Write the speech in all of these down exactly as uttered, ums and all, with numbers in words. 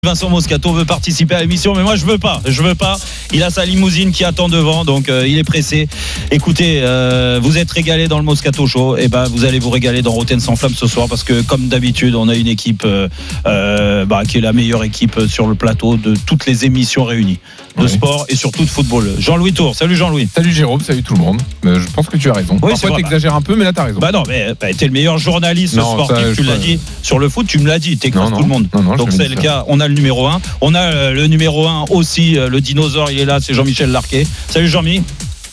Vincent Moscato veut participer à l'émission, mais moi je veux pas, je veux pas. Il a sa limousine qui attend devant, donc euh, il est pressé. Écoutez, euh, vous êtes régalés dans le Moscato Show, et ben vous allez vous régaler dans Rotten sans flamme ce soir, parce que comme d'habitude, on a une équipe euh, euh, bah, qui est la meilleure équipe sur le plateau de toutes les émissions réunies, de oui. sport et surtout de football. Jean-Louis Tour, salut Jean-Louis. Salut Jérôme, salut tout le monde. Euh, je pense que tu as raison. Oui, parfois tu exagères un peu, mais là tu as raison. Bah non, mais bah, t'es le meilleur journaliste non, sportif, ça, tu l'as dit. Sur le foot, tu me l'as dit, t'écrases tout le monde. Non, non, donc c'est le ça. cas. On a le numéro un. On a le numéro un aussi, le dinosaure, il est là, c'est Jean-Michel Larquet. Salut Jean-Mi.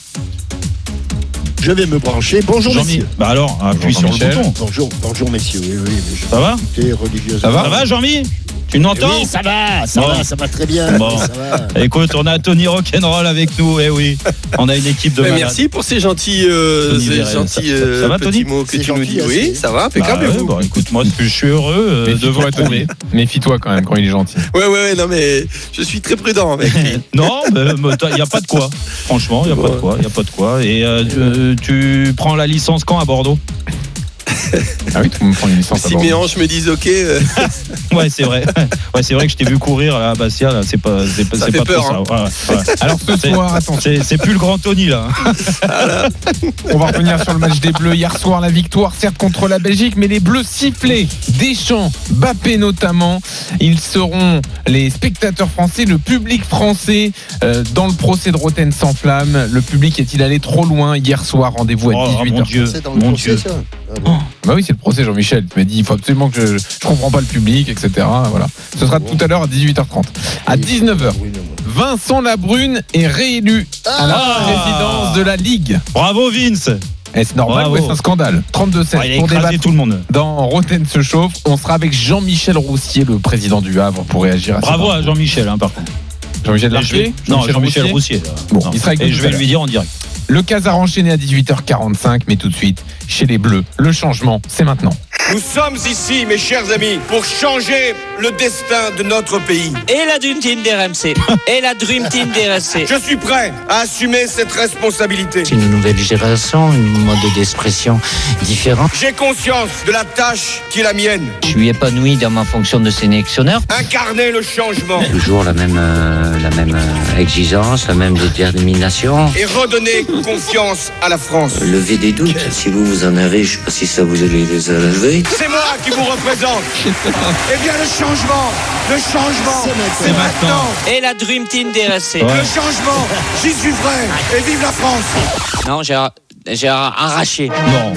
Je vais me brancher. Bonjour Jean-Mi. messieurs. Bah alors, appuie sur le bouton. Bonjour, bonjour messieurs. Oui, oui, mais je ça va Ça va, ça va Jean-Mi? Tu m'entends? Oui, ça va, ça bon. va, ça va très bien. Bon. Ça va. Écoute, on a Tony Rock'n'Roll avec nous, eh oui. On a une équipe de malades. Merci pour ces gentils, euh, ces gentils euh, ça, ça va, petits mots que tu nous dis. Oui, ça va, impeccable. Bah, ouais, bon, écoute, moi, je suis heureux euh, de vous retrouver. Méfie-toi quand même quand il est gentil. Ouais, ouais, ouais, non, mais je suis très prudent avec lui. Non, il n'y a pas de quoi. Franchement, il n'y a pas de quoi. Il n'y a pas de quoi. Et euh, tu prends la licence quand à Bordeaux? Ah oui, tout le monde prend une licence. Si mes hanches me disent OK. Euh... ouais, c'est vrai. Ouais, c'est vrai que je t'ai vu courir à Bastia. Là, c'est pas, c'est, ça c'est fait pas peur, trop hein. ça. Ouais, ouais. Alors ce c'est, soir, attends, c'est, c'est plus le grand Tony là. Voilà. On va revenir sur le match des Bleus hier soir. La victoire, certes contre la Belgique, mais les Bleus sifflés. Deschamps, Mbappé notamment. Ils seront les spectateurs français, le public français euh, dans le procès de Rotten sans flamme. Le public est-il allé trop loin hier soir? Rendez-vous à dix-huit heures. Oh, mon Dieu, mon Dieu. Ça. Oh. Bah oui, c'est le procès, Jean-Michel. Tu m'as dit, il faut absolument que je, je comprends pas le public, et cetera. Voilà. Ce sera tout à l'heure à dix-huit heures trente. À dix-neuf heures, Vincent Labrune est réélu à la ah présidence de la Ligue. Bravo Vince. Est-ce normal Bravo. ou est-ce un scandale? trente-deux sept ouais, pour débattre tout le monde. Dans Rotten se chauffe. On sera avec Jean-Michel Roussier, le président du Havre, pour réagir à ça. Bravo à Jean-Michel, hein, par contre. Jean-Michel Larquet? Non, Jean-Michel Roussier. Roussier bon, non. il sera avec Et je vais lui dire en direct. Le Casar enchaîné à dix-huit heures quarante-cinq, mais tout de suite, chez les Bleus, le changement, c'est maintenant. Nous sommes ici, mes chers amis, pour changer le destin de notre pays. Et la Dream Team des R M C. Et la Dream Team des R M C. Je suis prêt à assumer cette responsabilité. C'est une nouvelle génération, une mode d'expression différente. J'ai conscience de la tâche qui est la mienne. Je suis épanoui dans ma fonction de sélectionneur. Incarner le changement. Toujours la même, euh, la même euh, exigence, la même détermination. Et redonner confiance à la France. Lever des doutes. Si vous, vous en avez, je ne sais pas si ça vous allez les enlever. C'est moi qui vous représente. Eh bien, le changement, le changement, c'est maintenant. C'est maintenant. Et la Dream Team des R M C. Ouais. Le changement, j'y suis vrai. Et vive la France. Non, j'ai, j'ai arraché. Non.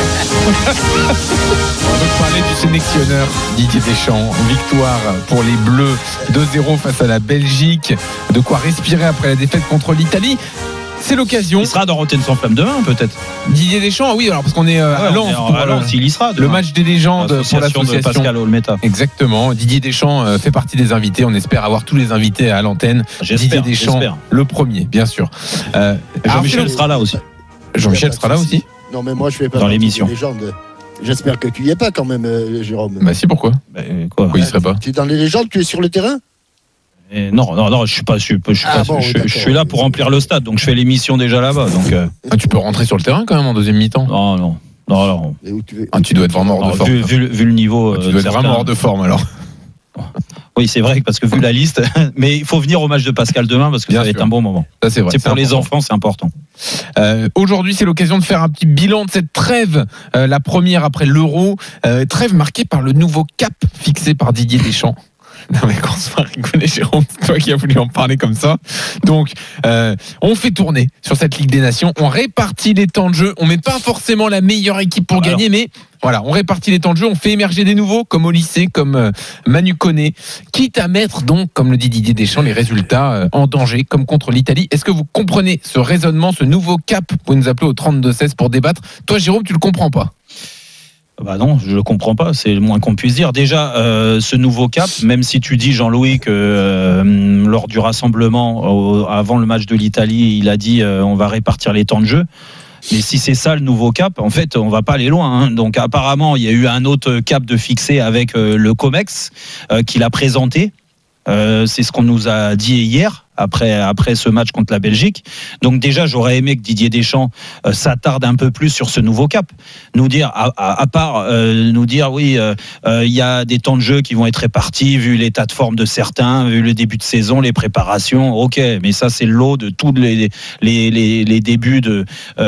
On veut parler du sélectionneur Didier Deschamps. Victoire pour les Bleus deux zéro face à la Belgique. De quoi respirer après la défaite contre l'Italie. C'est l'occasion. Il sera dans Rotten sans flamme demain, peut-être. Didier Deschamps, oui, alors parce qu'on est euh, ouais, à Lens. Pour, à Lens, il y sera. Le match des légendes pour l'association de Pascal Olmeta. Exactement. Didier Deschamps euh, fait partie des invités. On espère avoir tous les invités à l'antenne. J'espère, Didier Deschamps, j'espère. Le premier, bien sûr. Euh, Jean-Michel alors, sera là aussi. Jean-Michel sera là aussi. Non, mais moi, je fais pas dans l'émission. Des légendes. J'espère que tu y es pas quand même, euh, Jérôme. Bah si, pourquoi bah, quoi Pourquoi il serait pas? Tu es dans les légendes, tu es sur le terrain? Et non, non, non, je suis pas, je suis, je suis, ah pas, bon, je, je suis là pour remplir le stade, donc je fais l'émission déjà là-bas. Donc, euh... ah, tu peux rentrer sur le terrain quand même en deuxième mi-temps? Non, non, non, non. Tu, veux... ah, tu dois être vraiment hors de forme. Vu, vu, vu le niveau, ah, tu dois être vraiment hors de forme alors. Oui, c'est vrai, parce que vu la liste, mais il faut venir au match de Pascal demain parce que Bien ça va sûr. être un bon moment. Ça, c'est vrai. C'est, c'est pour important. les enfants, c'est important. Euh, aujourd'hui, c'est l'occasion de faire un petit bilan de cette trêve, euh, la première après l'Euro, euh, trêve marquée par le nouveau cap fixé par Didier Deschamps. Non mais qu'on se va rigoler, Jérôme, c'est toi qui as voulu en parler comme ça. Donc, euh, on fait tourner sur cette Ligue des Nations, on répartit les temps de jeu, on met pas forcément la meilleure équipe pour Alors. gagner, mais voilà, on répartit les temps de jeu, on fait émerger des nouveaux, comme au lycée, comme euh, Manu Koné, quitte à mettre donc, comme le dit Didier Deschamps, les résultats euh, en danger, comme contre l'Italie. Est-ce que vous comprenez ce raisonnement, ce nouveau cap? Vous pouvez nous appeler au trente-deux seize pour débattre. Toi, Jérôme, tu le comprends pas? Bah non, je le comprends pas, c'est le moins qu'on puisse dire. Déjà, euh, ce nouveau cap, même si tu dis, Jean-Louis, que euh, lors du rassemblement, au, avant le match de l'Italie, il a dit euh, on va répartir les temps de jeu. Mais si c'est ça le nouveau cap, en fait, on va pas aller loin. Hein. Donc apparemment, il y a eu un autre cap de fixé avec euh, le COMEX euh, qu'il a présenté. Euh, c'est ce qu'on nous a dit hier. après après ce match contre la Belgique. Donc déjà, j'aurais aimé que Didier Deschamps euh, s'attarde un peu plus sur ce nouveau cap, nous dire à, à, à part euh, nous dire oui, il euh, euh, y a des temps de jeu qui vont être répartis vu l'état de forme de certains, vu le début de saison, les préparations. Ok, mais ça c'est le lot de tous les les les, les débuts de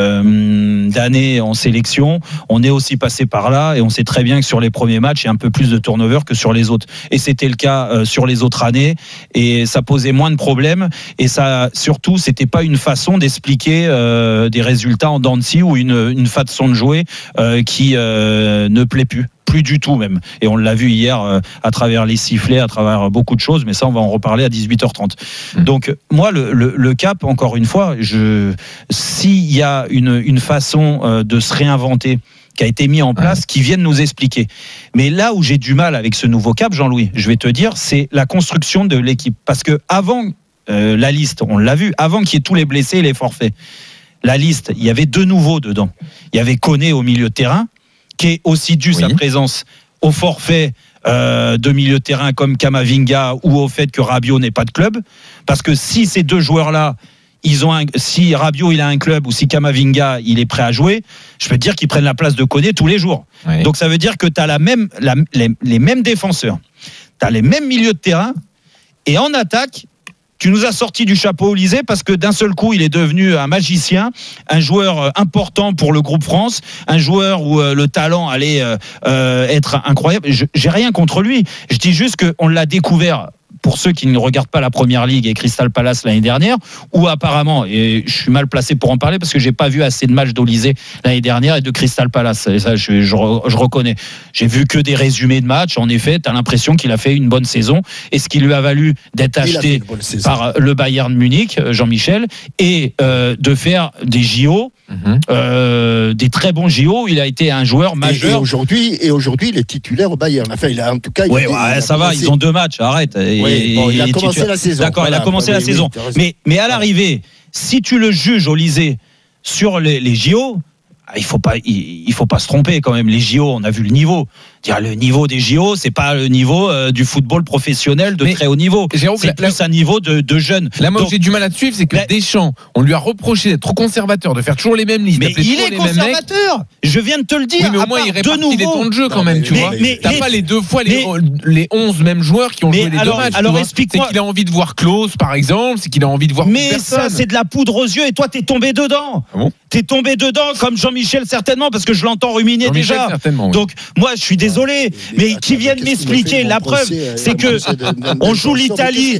euh, d'année en sélection. On est aussi passé par là et on sait très bien que sur les premiers matchs, il y a un peu plus de turnover que sur les autres. Et c'était le cas euh, sur les autres années et ça posait moins de problèmes. Et ça, surtout, c'était pas une façon d'expliquer euh, des résultats en dents de scie ou une, une façon de jouer euh, qui euh, ne plaît plus. Plus du tout même. Et on l'a vu hier euh, à travers les sifflets, à travers beaucoup de choses, mais ça on va en reparler à dix-huit heures trente. Mmh. Donc moi le, le, le cap, encore une fois, je, s'il y a une, une façon euh, de se réinventer qui a été mis en place, ouais. qui viennent nous expliquer. Mais là où j'ai du mal avec ce nouveau cap, Jean-Louis, je vais te dire, c'est la construction de l'équipe. Parce que avant euh, la liste, on l'a vu, avant qu'il y ait tous les blessés et les forfaits, la liste, il y avait deux nouveaux dedans. Il y avait Koné au milieu de terrain, qui est aussi dû oui. sa présence au forfait euh, de milieu de terrain comme Camavinga ou au fait que Rabiot n'ait pas de club. Parce que si ces deux joueurs-là, ils ont un, si Rabiot il a un club ou si Camavinga il est prêt à jouer, je peux te dire qu'ils prennent la place de Koné tous les jours. Oui. Donc ça veut dire que tu as la même, la, les, les mêmes défenseurs, tu as les mêmes milieux de terrain et en attaque, tu nous as sorti du chapeau Olysée parce que d'un seul coup, il est devenu un magicien, un joueur important pour le groupe France, un joueur où euh, le talent allait euh, euh, être incroyable. Je, j'ai rien contre lui. Je dis juste qu'on l'a découvert. Pour ceux qui ne regardent pas la Première Ligue et Crystal Palace l'année dernière, où apparemment, et je suis mal placé pour en parler parce que j'ai pas vu assez de matchs d'Olysée l'année dernière et de Crystal Palace. Et ça, je, je, je reconnais. J'ai vu que des résumés de matchs. En effet, tu as l'impression qu'il a fait une bonne saison et ce qui lui a valu d'être Il acheté par le Bayern Munich, Jean-Michel, et euh, de faire des J O. Mmh. Euh, des très bons J O, il a été un joueur majeur. Et, et aujourd'hui, et aujourd'hui, il est titulaire au Bayern. Enfin, il a en tout cas. Oui, il, ouais, il ça va. Ils ont deux matchs. Arrête. Oui, bon, il a commencé titulaire. la saison. D'accord, voilà, il a commencé bah, la oui, saison. Oui, mais, mais à l'arrivée, si tu le juges Olysée sur les, les J O, il faut pas, il, il faut pas se tromper quand même. Les J O, on a vu le niveau. Dire le niveau des J O, c'est pas le niveau euh, du football professionnel de mais très haut niveau. Jérôme, c'est plus un niveau de, de jeunes. Là, moi, Donc, j'ai du mal à te suivre, c'est que là, Deschamps, on lui a reproché d'être trop conservateur, de faire toujours les mêmes listes. Mais il est conservateur. Je viens de te le dire. Oui, mais au moins, il répartit les temps de jeu quand même, tu vois. T'as pas les deux fois les, les onze mêmes joueurs qui ont joué les alors, deux matchs. Alors, explique-moi. C'est qu'il a envie de voir Klose, par exemple. C'est qu'il a envie de voir. Mais ça, c'est de la poudre aux yeux. Et toi, t'es tombé dedans. Ah bon? T'es tombé dedans, comme Jean-Michel certainement, parce que je l'entends ruminer déjà. Donc, moi, je suis désolé, mais qui viennent m'expliquer la preuve, c'est que on joue l'Italie,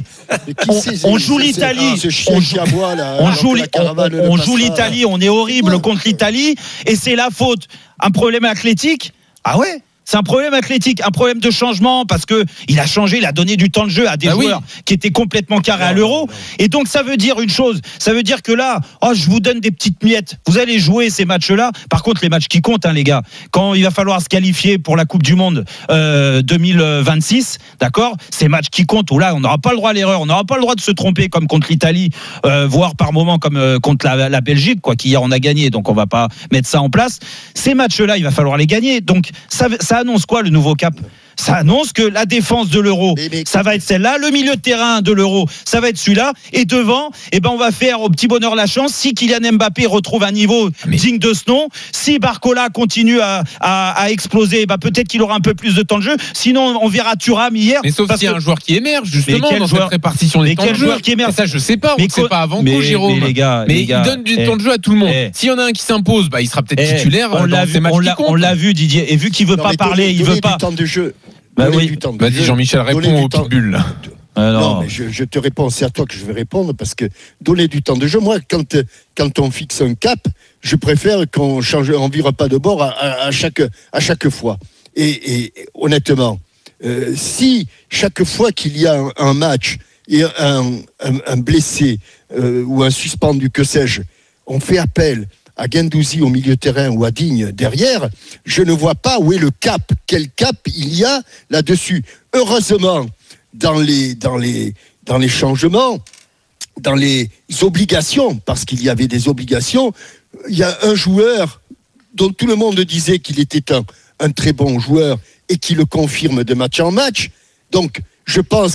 on joue l'Italie, on joue on joue l'Italie, on est horrible contre l'Italie, et c'est la faute. Un problème athlétique. Ah ouais. C'est un problème athlétique, un problème de changement parce que il a changé, il a donné du temps de jeu à des bah joueurs oui. qui étaient complètement carrés non, à l'Euro. Non, non. Et donc ça veut dire une chose, ça veut dire que là, oh, je vous donne des petites miettes. Vous allez jouer ces matchs-là. Par contre, les matchs qui comptent, hein, les gars. Quand il va falloir se qualifier pour la Coupe du Monde euh, deux mille vingt-six, d'accord, ces matchs qui comptent. Où là, on n'aura pas le droit à l'erreur, on n'aura pas le droit de se tromper comme contre l'Italie, euh, voire par moment comme euh, contre la, la Belgique, quoi. Qu'hier on a gagné, donc on va pas mettre ça en place. Ces matchs-là, il va falloir les gagner. Donc ça, ça annonce quoi le nouveau cap? Ça annonce que la défense de l'Euro, mais, mais, ça va être celle-là, le milieu de terrain de l'Euro, ça va être celui-là, et devant, eh ben on va faire au petit bonheur la chance. Si Kylian Mbappé retrouve un niveau mais... digne de ce nom, si Barcola continue à, à, à exploser, eh ben peut-être qu'il aura un peu plus de temps de jeu. Sinon, on verra Thuram hier. Mais sauf s'il y a que... un joueur qui émerge justement dans joueur... cette répartition des mais temps de jeu. Qui émerge. Ça, je sais pas. On ne sait pas avant coup, Jérôme. Mais, les gars, mais les il gars, donne du eh, temps de jeu à tout le monde. Eh, S'il y en a un qui s'impose, bah il sera peut-être eh, titulaire. On l'a vu, on l'a, on l'a vu, Didier. Et vu qu'il veut non, pas parler, il veut pas. Bah oui. Vas-y Jean-Michel, réponds au pitbull là. Ah non. non, mais je, je te réponds, c'est à toi que je vais répondre parce que donner du temps de jeu, moi, quand, quand on fixe un cap, je préfère qu'on change, on vire pas de bord à, à, à, chaque, à chaque fois. Et, et honnêtement, euh, si chaque fois qu'il y a un, un match et un, un, un blessé euh, ou un suspendu, que sais-je, on fait appel à Guendouzi au milieu de terrain ou à Digne derrière, je ne vois pas où est le cap, quel cap il y a là-dessus. Heureusement, dans les, dans les, dans les changements, dans les obligations, parce qu'il y avait des obligations, il y a un joueur dont tout le monde disait qu'il était un, un très bon joueur et qui le confirme de match en match. Donc, je pense que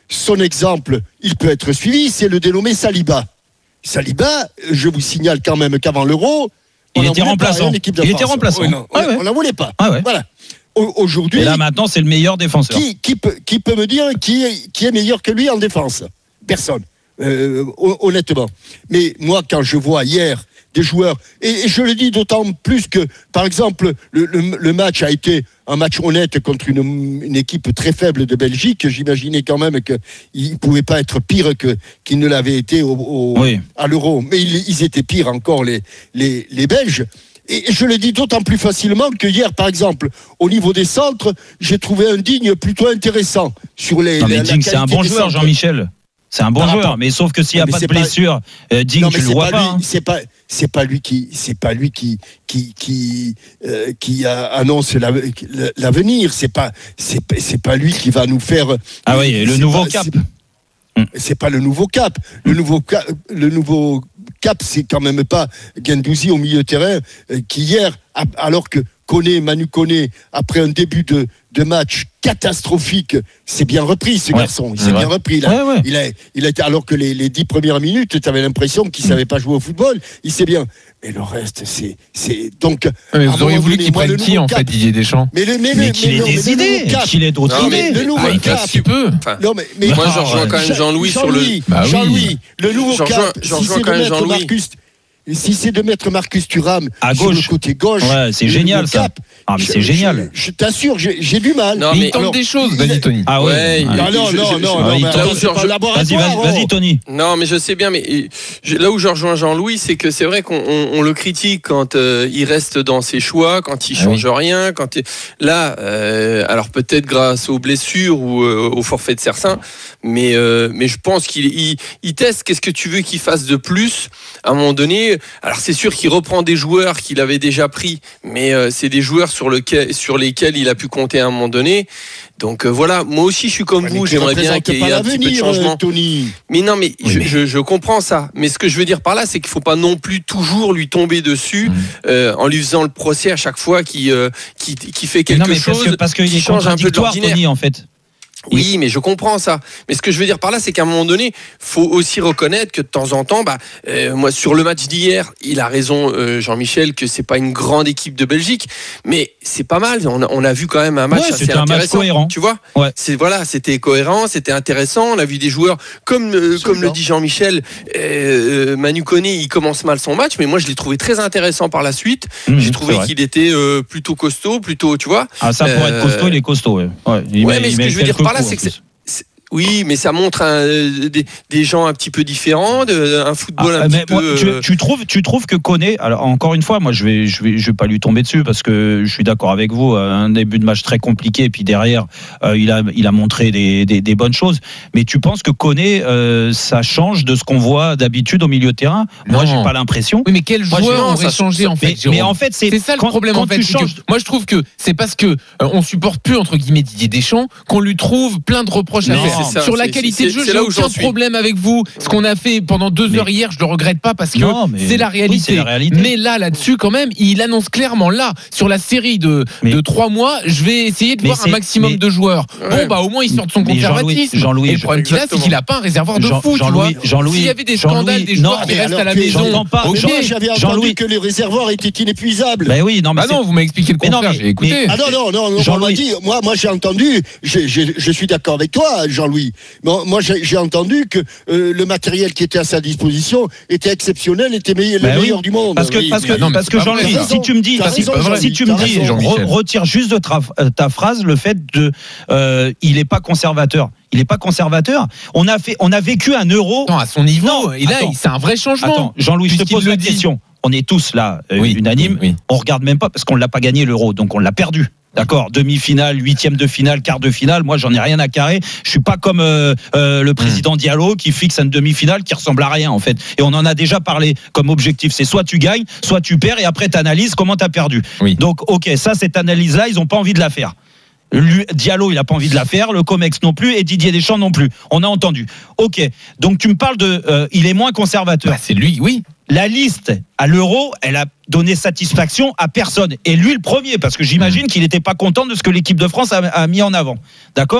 son exemple, il peut être suivi, c'est le dénommé Saliba. Saliba, je vous signale quand même qu'avant l'Euro, il était remplaçant. Il était remplaçant. Oui, non, ah ouais. On n'en voulait pas. Ah ouais. Voilà. Aujourd'hui. Et là maintenant, c'est le meilleur défenseur. Qui, qui, peut, qui peut me dire qui est, qui est meilleur que lui en défense ? Personne. Euh, honnêtement. Mais moi, quand je vois hier des joueurs, et, et je le dis d'autant plus que, par exemple, le, le, le match a été un match honnête contre une, une équipe très faible de Belgique. J'imaginais quand même qu'il ne pouvait pas être pire que, qu'il ne l'avait été au, au, oui. à l'Euro. Mais ils, ils étaient pires encore, les, les, les Belges. Et je le dis d'autant plus facilement que hier, par exemple, au niveau des centres, j'ai trouvé un Digne plutôt intéressant sur les. Non, mais la, Digne, la c'est un bon joueur, centres. Jean-Michel. C'est un bon Par joueur, rapport. mais sauf que s'il n'y a mais pas de pas... blessure, euh, Digne, non, tu le vois pas. pas, lui, hein. c'est pas, c'est pas lui qui, c'est pas lui qui, qui, qui, euh, qui a, annonce la, l'avenir. C'est pas, c'est, c'est pas lui qui va nous faire. Ah oui, le nouveau pas, cap. C'est, c'est pas le nouveau cap. Le nouveau cap, le nouveau cap, c'est quand même pas Guendouzi au milieu de terrain euh, qui hier, alors que Koné, Manu Koné, après un début de, de match catastrophique, s'est bien repris ce ouais, garçon. Il s'est bien repris. Il a, ouais, ouais. il a, il a été, alors que les, les dix premières minutes, tu avais l'impression qu'il ne savait pas jouer au football. Il sait bien. Mais le reste, c'est. c'est donc, mais vous auriez voulu qu'il prenne qui, en fait, Didier Deschamps ? Mais, le, mais, mais le, qu'il ait des idées, qu'il ait d'autres idées. Le nouveau ah, il cap. Un petit peu. Enfin, non, mais, mais, moi, je rejoins quand même Jean-Louis, Jean-Louis sur le. Bah oui. Jean-Louis, le nouveau je cap. Je rejoins si quand même Jean-Louis. Marcus, si c'est de mettre Marcus Thuram à sur gauche. le côté gauche, ouais, c'est génial ça. Cap, ah, mais c'est je, génial. Je, je t'assure, j'ai, j'ai du mal. Non, mais, mais il tente alors, des choses, vas-y Tony. Ah ouais. Non, non, non, non, non. Vas-y, vas-y, Tony. Non, mais je sais bien, mais là où je rejoins Jean-Louis, c'est que c'est vrai qu'on on, on le critique quand euh, il reste dans ses choix, quand il change ah oui. rien, quand il... là, euh, alors peut-être grâce aux blessures ou euh, au forfait de Cercin, mais euh, mais je pense qu'il il, il teste. Qu'est-ce que tu veux qu'il fasse de plus à un moment donné ? Alors c'est sûr qu'il reprend des joueurs qu'il avait déjà pris, mais euh, c'est des joueurs sur, lequel, sur lesquels il a pu compter à un moment donné. Donc euh, voilà, moi aussi je suis comme ouais, vous, j'aimerais bien qu'il y ait un petit peu de changement. Tony. Mais non, mais, oui, je, mais... Je, je comprends ça. Mais ce que je veux dire par là, c'est qu'il ne faut pas non plus toujours lui tomber dessus mmh. euh, en lui faisant le procès à chaque fois qu'il, euh, qu'il, qu'il fait quelque non, mais chose parce que, parce qu'il qui est change un peu de l'ordinaire. Tony, en fait. Oui, mais je comprends ça. Mais ce que je veux dire par là, c'est qu'à un moment donné, faut aussi reconnaître que de temps en temps, bah, euh, moi, sur le match d'hier, il a raison, euh, Jean-Michel, que c'est pas une grande équipe de Belgique, mais c'est pas mal. On a, on a vu quand même un match ouais, assez c'était intéressant. Un match cohérent. Tu vois ouais. C'est voilà, c'était cohérent, c'était intéressant. On a vu des joueurs comme euh, comme le dit Jean-Michel, euh, Manu Koné, il commence mal son match, mais moi, je l'ai trouvé très intéressant par la suite. Mmh, J'ai trouvé qu'il était euh, plutôt costaud, plutôt, tu vois. Ah, ça pour euh, être costaud, il est costaud. Ouais. Ouais, il ouais met, mais il ce que je veux dire par là, c'est que c'est, oui, mais ça montre un, des, des gens un petit peu différents, de, un football ah, un petit moi, peu. Tu, tu trouves, tu trouves que Koné, alors encore une fois, moi je vais, je vais, je vais pas lui tomber dessus parce que je suis d'accord avec vous. Un début de match très compliqué, et puis derrière, euh, il a, il a montré des, des, des bonnes choses. Mais tu penses que Koné, euh, ça change de ce qu'on voit d'habitude au milieu de terrain ? Moi, j'ai pas l'impression. Oui, mais quel joueur moi, aurait changé en fait ? Mais, mais en fait, c'est, c'est ça le quand, problème. Quand en fait, tu changes... que, moi, je trouve que c'est parce que euh, on supporte plus entre guillemets Didier Deschamps qu'on lui trouve plein de reproches non, à faire. Ça, sur la c'est, qualité de jeu, j'ai aucun problème avec vous. Ce qu'on a fait pendant deux mais, heures hier, je le regrette pas parce que non, c'est, la réalité. Oui, c'est la réalité. Mais là, là-dessus, quand même, il annonce clairement là, sur la série de, mais, de trois mois, je vais essayer de voir c'est, un maximum mais, de joueurs. Ouais. Bon, bah, au moins, il sort de son conservatisme. Jean-Louis, et le problème qu'il a, c'est qu'il a pas un réservoir de Jean, fou, Jean-Louis, tu vois. Jean-Louis, s'il y avait des scandales, des joueurs qui restent à la maison. J'avais entendu que les réservoirs étaient inépuisables. Ben oui, non, mais. Ah non, vous m'avez expliqué le contraire, j'ai écouté. Ah non, non, non, on m'a dit, moi, moi, j'ai entendu, je suis d'accord avec toi, Jean-Louis. Moi, j'ai entendu que euh, le matériel qui était à sa disposition était exceptionnel, était meilleur, bah le meilleur oui. du monde. Parce que, oui, parce que, non, parce que Jean-Louis, si tu me dis, si, raison, si tu me dis, re, retire juste de ta, ta phrase le fait de, euh, il est pas conservateur. Il n'est pas conservateur. On a fait, on a vécu un euro. Non, à son niveau. Non, et là, attends, c'est un vrai changement. Attends, Jean-Louis, je te pose la question. On est tous là, euh, oui, unanimes. Oui, oui. On regarde même pas parce qu'on l'a pas gagné l'euro, donc on l'a perdu. D'accord, demi-finale, huitième de finale, quart de finale. Moi, j'en ai rien à carrer. Je suis pas comme euh, euh, le président Diallo qui fixe une demi-finale qui ressemble à rien en fait. Et on en a déjà parlé comme objectif. C'est soit tu gagnes, soit tu perds, et après t'analyses comment t'as perdu. Oui. Donc, ok, ça, cette analyse-là, ils ont pas envie de la faire. Lui, Diallo, il a pas envie de la faire, le Comex non plus, et Didier Deschamps non plus. On a entendu. Ok, donc tu me parles de, euh, il est moins conservateur. Bah, c'est lui, oui. La liste à l'Euro, elle a donné satisfaction à personne. Et lui le premier, parce que j'imagine qu'il n'était pas content de ce que l'équipe de France a, a mis en avant. D'accord ?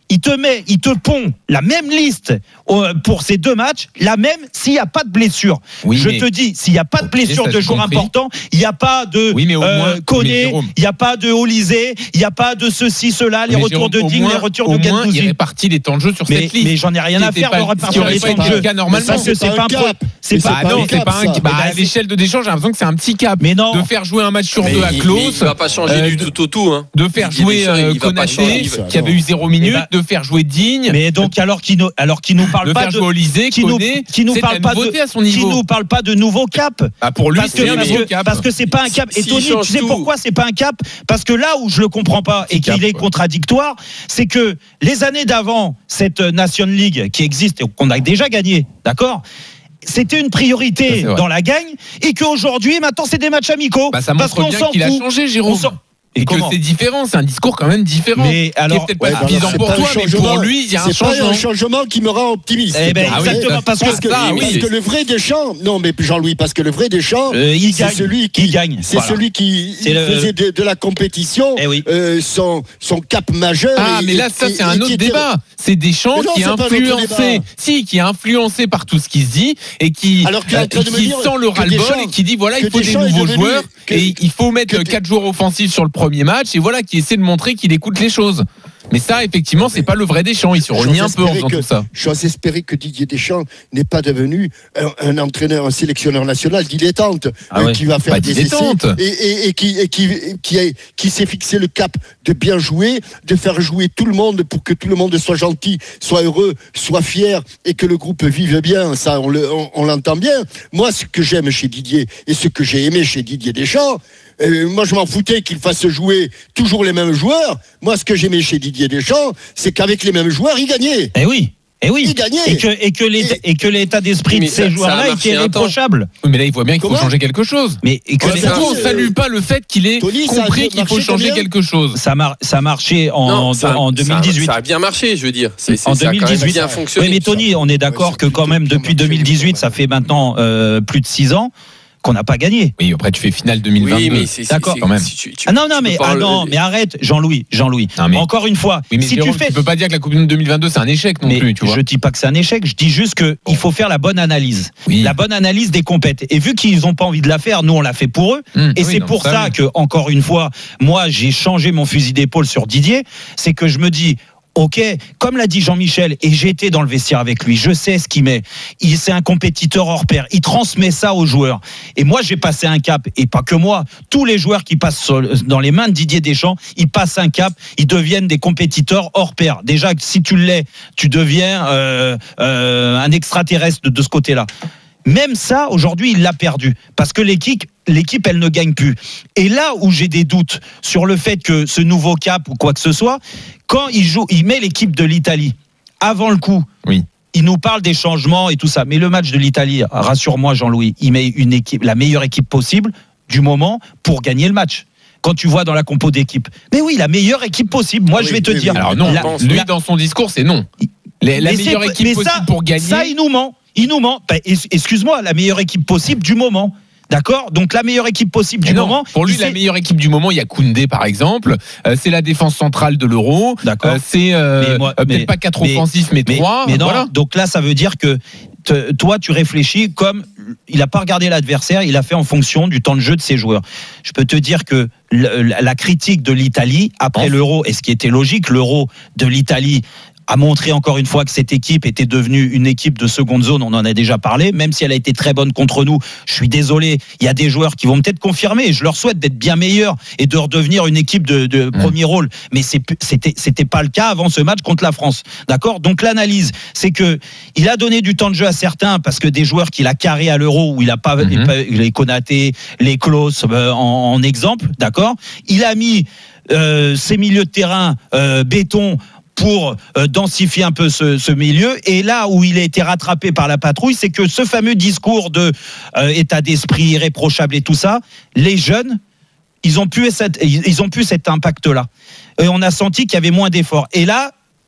il te met, il te pond la même liste euh, pour ces deux matchs, la même s'il n'y a pas de blessure. Oui, je mais... te dis, s'il n'y a pas de blessure okay, de joueurs importants, il n'y a pas de oui, mais au euh, moins, Koné, il n'y a pas de Olysée, il n'y a pas de ceci, cela, les mais retours Jérôme, de Digne, les retours de Gendouzi. Il Gendouzi. répartit les temps de jeu sur mais, cette liste. Mais j'en ai rien à faire de répartir les temps de jeu. Normalement, parce que c'est pas un cap. C'est pas, pas non, un c'est cap, pas un ça. bah, à l'échelle de Deschamps, j'ai l'impression que c'est un petit cap. Mais non. De faire jouer un match sur Mais deux à il- Klose. Il ne va pas changer euh, du tout au tout. Hein. De faire Didier jouer Deschamps, euh, il va pas Konaté, changer. qui avait eu zéro minute, ben, de faire jouer Digne. Mais donc alors qu'il nous, alors qu'il nous parle de pas faire de jouer Olysée, qui nous, Koné, qui nous c'est de parle la pas de nouveauté à son qui niveau. nous parle pas de nouveau cap. Ah, pour lui, Parce que, c'est un parce, nouveau que, cap. parce que c'est pas un cap. Et S'il Tony, change tu sais tout. pourquoi c'est pas un cap? Parce que là où je le comprends pas et qu'il cap, est ouais. contradictoire, c'est que les années d'avant, cette Nation League qui existe et qu'on a déjà gagné, d'accord? C'était une priorité Ça, dans la gagne et qu'aujourd'hui, maintenant, c'est des matchs amicaux. Bah, ça parce montre qu'on bien s'en qu'il a fout. changé, On Jérôme. s'en- Et que Comment c'est différent, c'est un discours quand même différent. Mais alors, qui est peut-être Ouais, pas bah suffisant alors, c'est pour pas un toi, mais pour changement. lui, il y a un C'est pas changement. un changement qui me rend optimiste. Eh ben, Ah oui. exactement, parce que Parce que, ça, oui. parce que le vrai Deschamps, non mais Jean-Louis, parce que le vrai Deschamps, Euh, il c'est gagne. celui qui Il gagne. c'est Voilà. celui qui C'est le- faisait de, de la compétition Eh oui. euh, son, son cap majeur. Ah, et- mais là, et- ça, et- c'est un et autre qui était- débat. C'est Deschamps Mais non, qui est c'est pas un autre influencé, débat. si, qui est influencé par tout ce qui se dit et qui, Alors qu'il est en euh, train de me qui dire sent le que ras-le-bol Deschamps- et qui dit voilà, que il faut des Deschamps est nouveaux devenu- joueurs que- et il faut mettre que- quatre joueurs offensifs sur le premier match et voilà, qui essaie de montrer qu'il écoute les choses. Mais ça, effectivement, c'est pas le vrai Deschamps. Il se renie un peu en faisant que, tout ça. J'ose espérer que Didier Deschamps n'est pas devenu un, un entraîneur, un sélectionneur national dilettante Ah euh, ouais. qui va faire Pas des dilettante. essais et, et, et qui, et qui, qui, a- qui s'est fixé le cap de bien jouer, de faire jouer tout le monde pour que tout le monde soit gentil, soit heureux, soit fier et que le groupe vive bien. Ça, on, le, on, on l'entend bien. Moi, ce que j'aime chez Didier et ce que j'ai aimé chez Didier Deschamps, Euh, moi, je m'en foutais qu'il fasse jouer toujours les mêmes joueurs. Moi, ce que j'aimais chez Didier Deschamps, c'est qu'avec les mêmes joueurs, il gagnait. Eh oui. Eh oui. Il gagnait. Et que, et que l'état, et que l'état d'esprit Mais de ça- ces ça a joueurs-là marché était un temps. irréprochable. Oui, mais là, il voit bien qu'il faut Comment changer quelque chose. Mais et que Ouais, les- ça- Surtout, on ne salue pas le fait qu'il ait Tony, ça a compris qu'il faut marché changer combien quelque chose. ça, mar- ça a marché en, Non, ça- en ça- deux mille dix-huit. Ça a bien marché, je veux dire. C'est, c'est, En ça a quand même deux mille dix-huit. bien fonctionné. Oui, mais Tony, on est d'accord Ouais, que c'est quand même plutôt depuis bien deux mille dix-huit, marché, ça fait maintenant euh, plus de six ans qu'on n'a pas gagné. Oui, après, tu fais finale deux mille vingt-deux. Oui, mais c'est, c'est- D'accord, c'est- quand même. si tu- tu- Ah non, non, tu mais, peux pas ah le- non, mais arrête, Jean-Louis, Jean-Louis. Non, mais- Encore une fois, Oui, mais si Jérôme, tu fais. tu peux pas dire que la Coupe du Monde deux mille vingt-deux, c'est un échec non Mais plus, tu vois. je dis pas que c'est un échec, je dis juste qu'il faut faire la bonne analyse. Oui. La bonne analyse des compètes. Et vu qu'ils n'ont pas envie de la faire, nous on l'a fait pour eux. Mmh, Et oui, c'est non, pour ça, ça oui. que, encore une fois, moi j'ai changé mon fusil d'épaule sur Didier. C'est que je me dis. Ok, comme l'a dit Jean-Michel, et j'ai été dans le vestiaire avec lui, je sais ce qu'il met. Il, c'est un compétiteur hors pair. Il transmet ça aux joueurs. Et moi, j'ai passé un cap, et pas que moi. Tous les joueurs qui passent sur- dans les mains de Didier Deschamps, ils passent un cap, ils deviennent des compétiteurs hors pair. Déjà, si tu l'es, tu deviens euh, euh, un extraterrestre de, de ce côté-là. Même ça, aujourd'hui, il l'a perdu. Parce que l'équipe, l'équipe, elle ne gagne plus. Et là où j'ai des doutes sur le fait que ce nouveau cap ou quoi que ce soit, quand il joue, il met l'équipe de l'Italie avant le coup. Oui. Il nous parle des changements et tout ça. Mais le match de l'Italie, rassure-moi, Jean-Louis, il met une équipe, la meilleure équipe possible du moment pour gagner le match. Quand tu vois dans la compo d'équipe. Mais oui, la meilleure équipe possible. Moi, Ah je oui, vais te oui, dire. oui. Alors non, La- lui, la- dans son discours, c'est non. La, la mais meilleure c'est- équipe mais possible ça, pour gagner. Ça, il nous ment. Il nous ment. Ben, es- excuse-moi, la meilleure équipe possible du moment. D'accord ? Donc la meilleure équipe possible Mais du non, moment. pour lui, il la sait- meilleure équipe du moment, il y a Koundé par exemple. Euh, c'est la défense centrale de l'Euro. D'accord. Euh, c'est euh, Mais moi- euh, peut-être mais- pas quatre mais- offensifs, mais, Mais, trois. mais non, Voilà. donc là, ça veut dire que te- toi, tu réfléchis comme il n'a pas regardé l'adversaire, il a fait en fonction du temps de jeu de ses joueurs. Je peux te dire que le- la, la critique de l'Italie après Oh. l'Euro, et ce qui était logique, l'Euro de l'Italie a montré encore une fois que cette équipe était devenue une équipe de seconde zone, on en a déjà parlé, même si elle a été très bonne contre nous, je suis désolé, il y a des joueurs qui vont peut-être confirmer, et je leur souhaite d'être bien meilleurs et de redevenir une équipe de, de premier rôle, mais c'est, c'était, c'était pas le cas avant ce match contre la France, d'accord ? Donc l'analyse, c'est que il a donné du temps de jeu à certains, parce que des joueurs qu'il a carrés à l'Euro, où il a pas, Mhm. pas- les Konaté, les Klose euh, en, en exemple, d'accord ? Il a mis euh, ses milieux de terrain euh, béton pour euh, densifier un peu ce, ce milieu. Et là où il a été rattrapé par la patrouille, c'est que ce fameux discours de euh, état d'esprit irréprochable et tout ça, les jeunes, ils ont plus cette, ils ont plus cet impact-là. Et on a senti qu'il y avait moins d'efforts. Et là,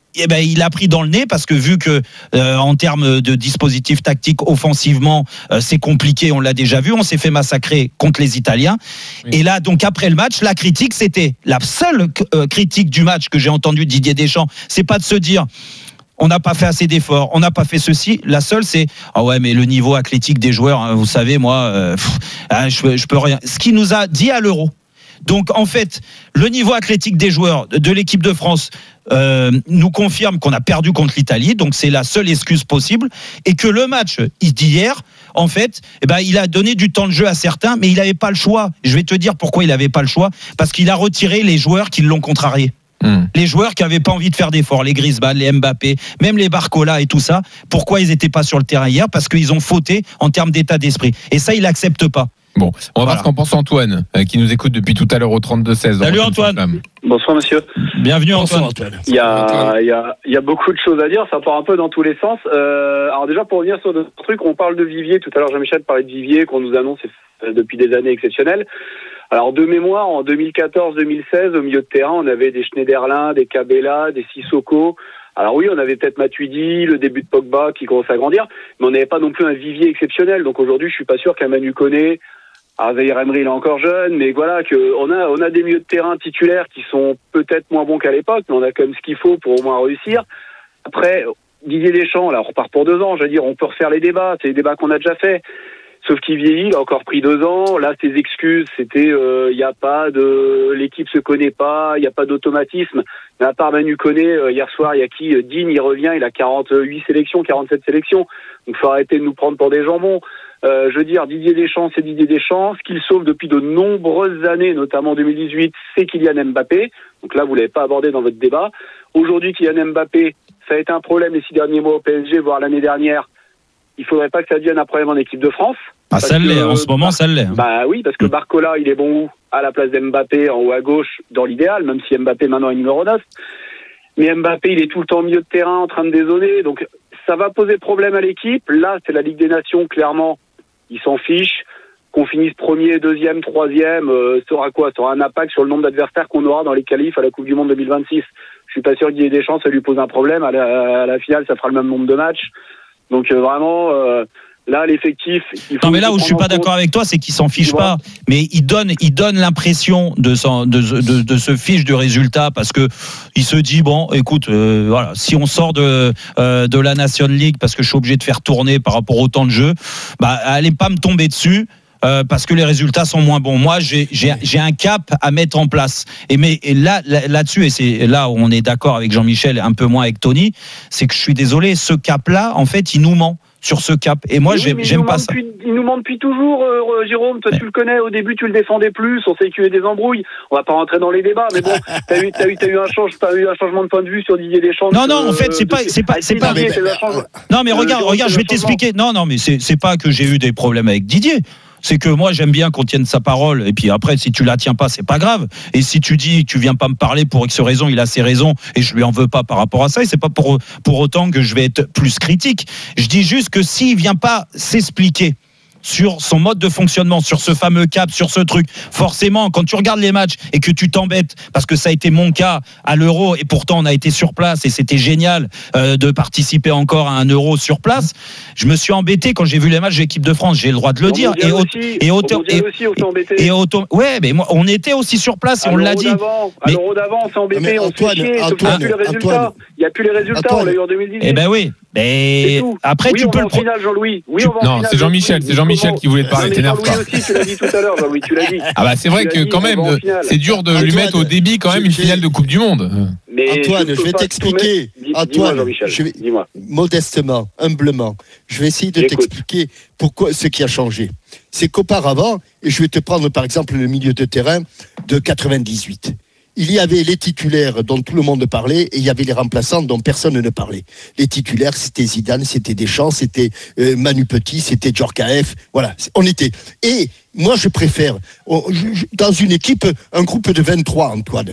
eh ben, il a pris dans le nez parce que vu que euh, en termes de dispositif tactique offensivement euh, c'est compliqué, on l'a déjà vu, on s'est fait massacrer contre les Italiens. Oui. Et là donc après le match, la critique c'était la seule euh, critique du match que j'ai entendu de Didier Deschamps, c'est pas de se dire on n'a pas fait assez d'efforts, on n'a pas fait ceci. La seule, c'est ah ouais, mais le niveau athlétique des joueurs, hein, vous savez, moi, euh, pff, hein, je, je peux rien. Ce qu'il nous a dit à l'Euro. Donc en fait, le niveau athlétique des joueurs de l'équipe de France euh, nous confirme qu'on a perdu contre l'Italie. Donc c'est la seule excuse possible, et que le match d'hier, en fait, eh ben, il a donné du temps de jeu à certains, mais il n'avait pas le choix. Je vais te dire pourquoi il n'avait pas le choix, parce qu'il a retiré les joueurs qui l'ont contrarié. Mmh. Les joueurs qui n'avaient pas envie de faire d'efforts, les Griezmann, les Mbappé, même les Barcola et tout ça, pourquoi ils n'étaient pas sur le terrain hier? Parce qu'ils ont fauté en termes d'état d'esprit. Et ça, il n'accepte pas. Bon, on va voilà. voir ce qu'en pense Antoine, euh, qui nous écoute depuis tout à l'heure au trente-deux seize. Salut Antoine. Bonsoir monsieur. Bienvenue Antoine. Bonsoir, Antoine. Il y a, il y a, il y a beaucoup de choses à dire, ça part un peu dans tous les sens. Euh, alors déjà pour revenir sur d'autres trucs, on parle de vivier. Tout à l'heure Jean-Michel parlait de vivier qu'on nous annonce depuis des années exceptionnel. Alors de mémoire, en deux mille quatorze deux mille seize, au milieu de terrain, on avait des Schneiderlin, des Cabella, des Sissoko. Alors oui, on avait peut-être Matuidi, le début de Pogba qui commence à grandir, mais on n'avait pas non plus un vivier exceptionnel. Donc aujourd'hui, je suis pas sûr qu'un Manu Koné, ah, Zaïre Emery, il est encore jeune, mais voilà, que on a, on a des milieux de terrain titulaires qui sont peut-être moins bons qu'à l'époque, mais on a quand même ce qu'il faut pour au moins réussir. Après, Didier Deschamps, là, on repart pour deux ans. Je veux dire, on peut refaire les débats. C'est les débats qu'on a déjà fait. Sauf qu'il vieillit, il a encore pris deux ans. Là, ses excuses, c'était, il euh, n'y a pas de, l'équipe se connaît pas, il n'y a pas d'automatisme. Mais à part Manu Koné, euh, hier soir, il y a qui? Digne, il revient, il a quarante-huit sélections, quarante-sept sélections. Donc, faut arrêter de nous prendre pour des jambons. Euh, je veux dire, Didier Deschamps, c'est Didier Deschamps. Ce qu'il sauve depuis de nombreuses années, notamment en deux mille dix-huit, c'est Kylian Mbappé. Donc là, vous l'avez pas abordé dans votre débat. Aujourd'hui, Kylian Mbappé, ça a été un problème les six derniers mois au P S G, voire l'année dernière. Il faudrait pas que ça devienne un problème en équipe de France. Ah, ça l'est, en ce moment, Bar- ça l'est. Hein. Bah oui, parce que Barcola, il est bon où? À la place d'Mbappé, en haut à gauche, dans l'idéal, même si Mbappé maintenant est numéro neuf. Mais Mbappé, il est tout le temps au milieu de terrain, en train de dézonner. Donc, ça va poser problème à l'équipe. Là, c'est la Ligue des Nations, clairement. Ils s'en fichent. Qu'on finisse premier, deuxième, troisième, euh, ça aura quoi? Ça aura un impact sur le nombre d'adversaires qu'on aura dans les qualifs à la Coupe du Monde deux mille vingt-six. Je suis pas sûr que Didier Deschamps, ça lui pose un problème. À la, à la finale, ça fera le même nombre de matchs. Donc, euh, vraiment... Euh, Là, l'effectif. Il faut non, mais là où je suis pas d'accord avec toi, c'est qu'il s'en fiche pas. Mais il donne, il donne l'impression de, de, de, de se fiche du résultat parce que il se dit bon, écoute, euh, voilà, si on sort de euh, de la Nation League parce que je suis obligé de faire tourner par rapport au temps de jeu, bah allez pas me tomber dessus. Euh, parce que les résultats sont moins bons. Moi, j'ai, j'ai, j'ai un cap à mettre en place. Et mais et là, là, là-dessus, et c'est là où on est d'accord avec Jean-Michel, un peu moins avec Tony, c'est que je suis désolé, ce cap-là, en fait, il nous ment sur ce cap. Et moi, oui, j'aime, j'aime pas ça. Depuis, il nous ment depuis toujours, euh, Jérôme. Toi, ouais. Tu le connais. Au début, tu le défendais plus. On sait qu'il y a eu des embrouilles. On va pas rentrer dans les débats, mais bon, t'as eu, t'as eu, t'as eu un change, t'as eu un changement de point de vue sur Didier Deschamps. Non, non, en fait, c'est pas, c'est pas, c'est pas. Mais, non, mais regarde, euh, regarde, je vais t'expliquer. Non, non, mais c'est, c'est pas que j'ai eu des problèmes avec Didier. C'est que moi j'aime bien qu'on tienne sa parole et puis après si tu la tiens pas c'est pas grave et si tu dis tu viens pas me parler pour X raison il a ses raisons et je lui en veux pas par rapport à ça et c'est pas pour, pour autant que je vais être plus critique. Je dis juste que s'il vient pas s'expliquer sur son mode de fonctionnement, sur ce fameux cap, sur ce truc. Forcément, quand tu regardes les matchs et que tu t'embêtes, parce que ça a été mon cas à l'Euro, et pourtant on a été sur place, et c'était génial euh, de participer encore à un Euro sur place, je me suis embêté quand j'ai vu les matchs de l'équipe de France, j'ai le droit de le dire. Et, aussi, et, auto, et, aussi, et, et auto, ouais, mais moi, on était aussi sur place, et à on l'a dit. D'avant, mais, à l'Euro d'avant, on s'est embêté, on s'est chié, il n'y a plus les résultats. Il n'y a plus les résultats, on l'a eu en deux mille dix-huit. Eh ben oui. Mais après, oui, tu peux le prendre. Jean-Louis. Oui, tu... Non, c'est Jean-Michel. C'est Jean-Michel qui voulait te parler. T'énerve pas. Aussi, tu l'as dit tout à l'heure, Jean-Louis. Tu l'as dit. Ah bah c'est vrai que quand même, c'est dur de lui mettre au débit quand même une finale de Coupe du Monde. Mais Antoine, je vais t'expliquer. Antoine, je vais modestement, humblement, je vais essayer de t'expliquer pourquoi ce qui a changé. C'est qu'auparavant, et je vais te prendre par exemple le milieu de terrain de quatre-vingt-dix-huit. Il y avait les titulaires dont tout le monde parlait et il y avait les remplaçants dont personne ne parlait. Les titulaires, c'était Zidane, c'était Deschamps, c'était euh, Manu Petit, c'était Djorkaeff. Voilà, on était. Et moi, je préfère, on, je, dans une équipe, un groupe de vingt-trois, Antoine.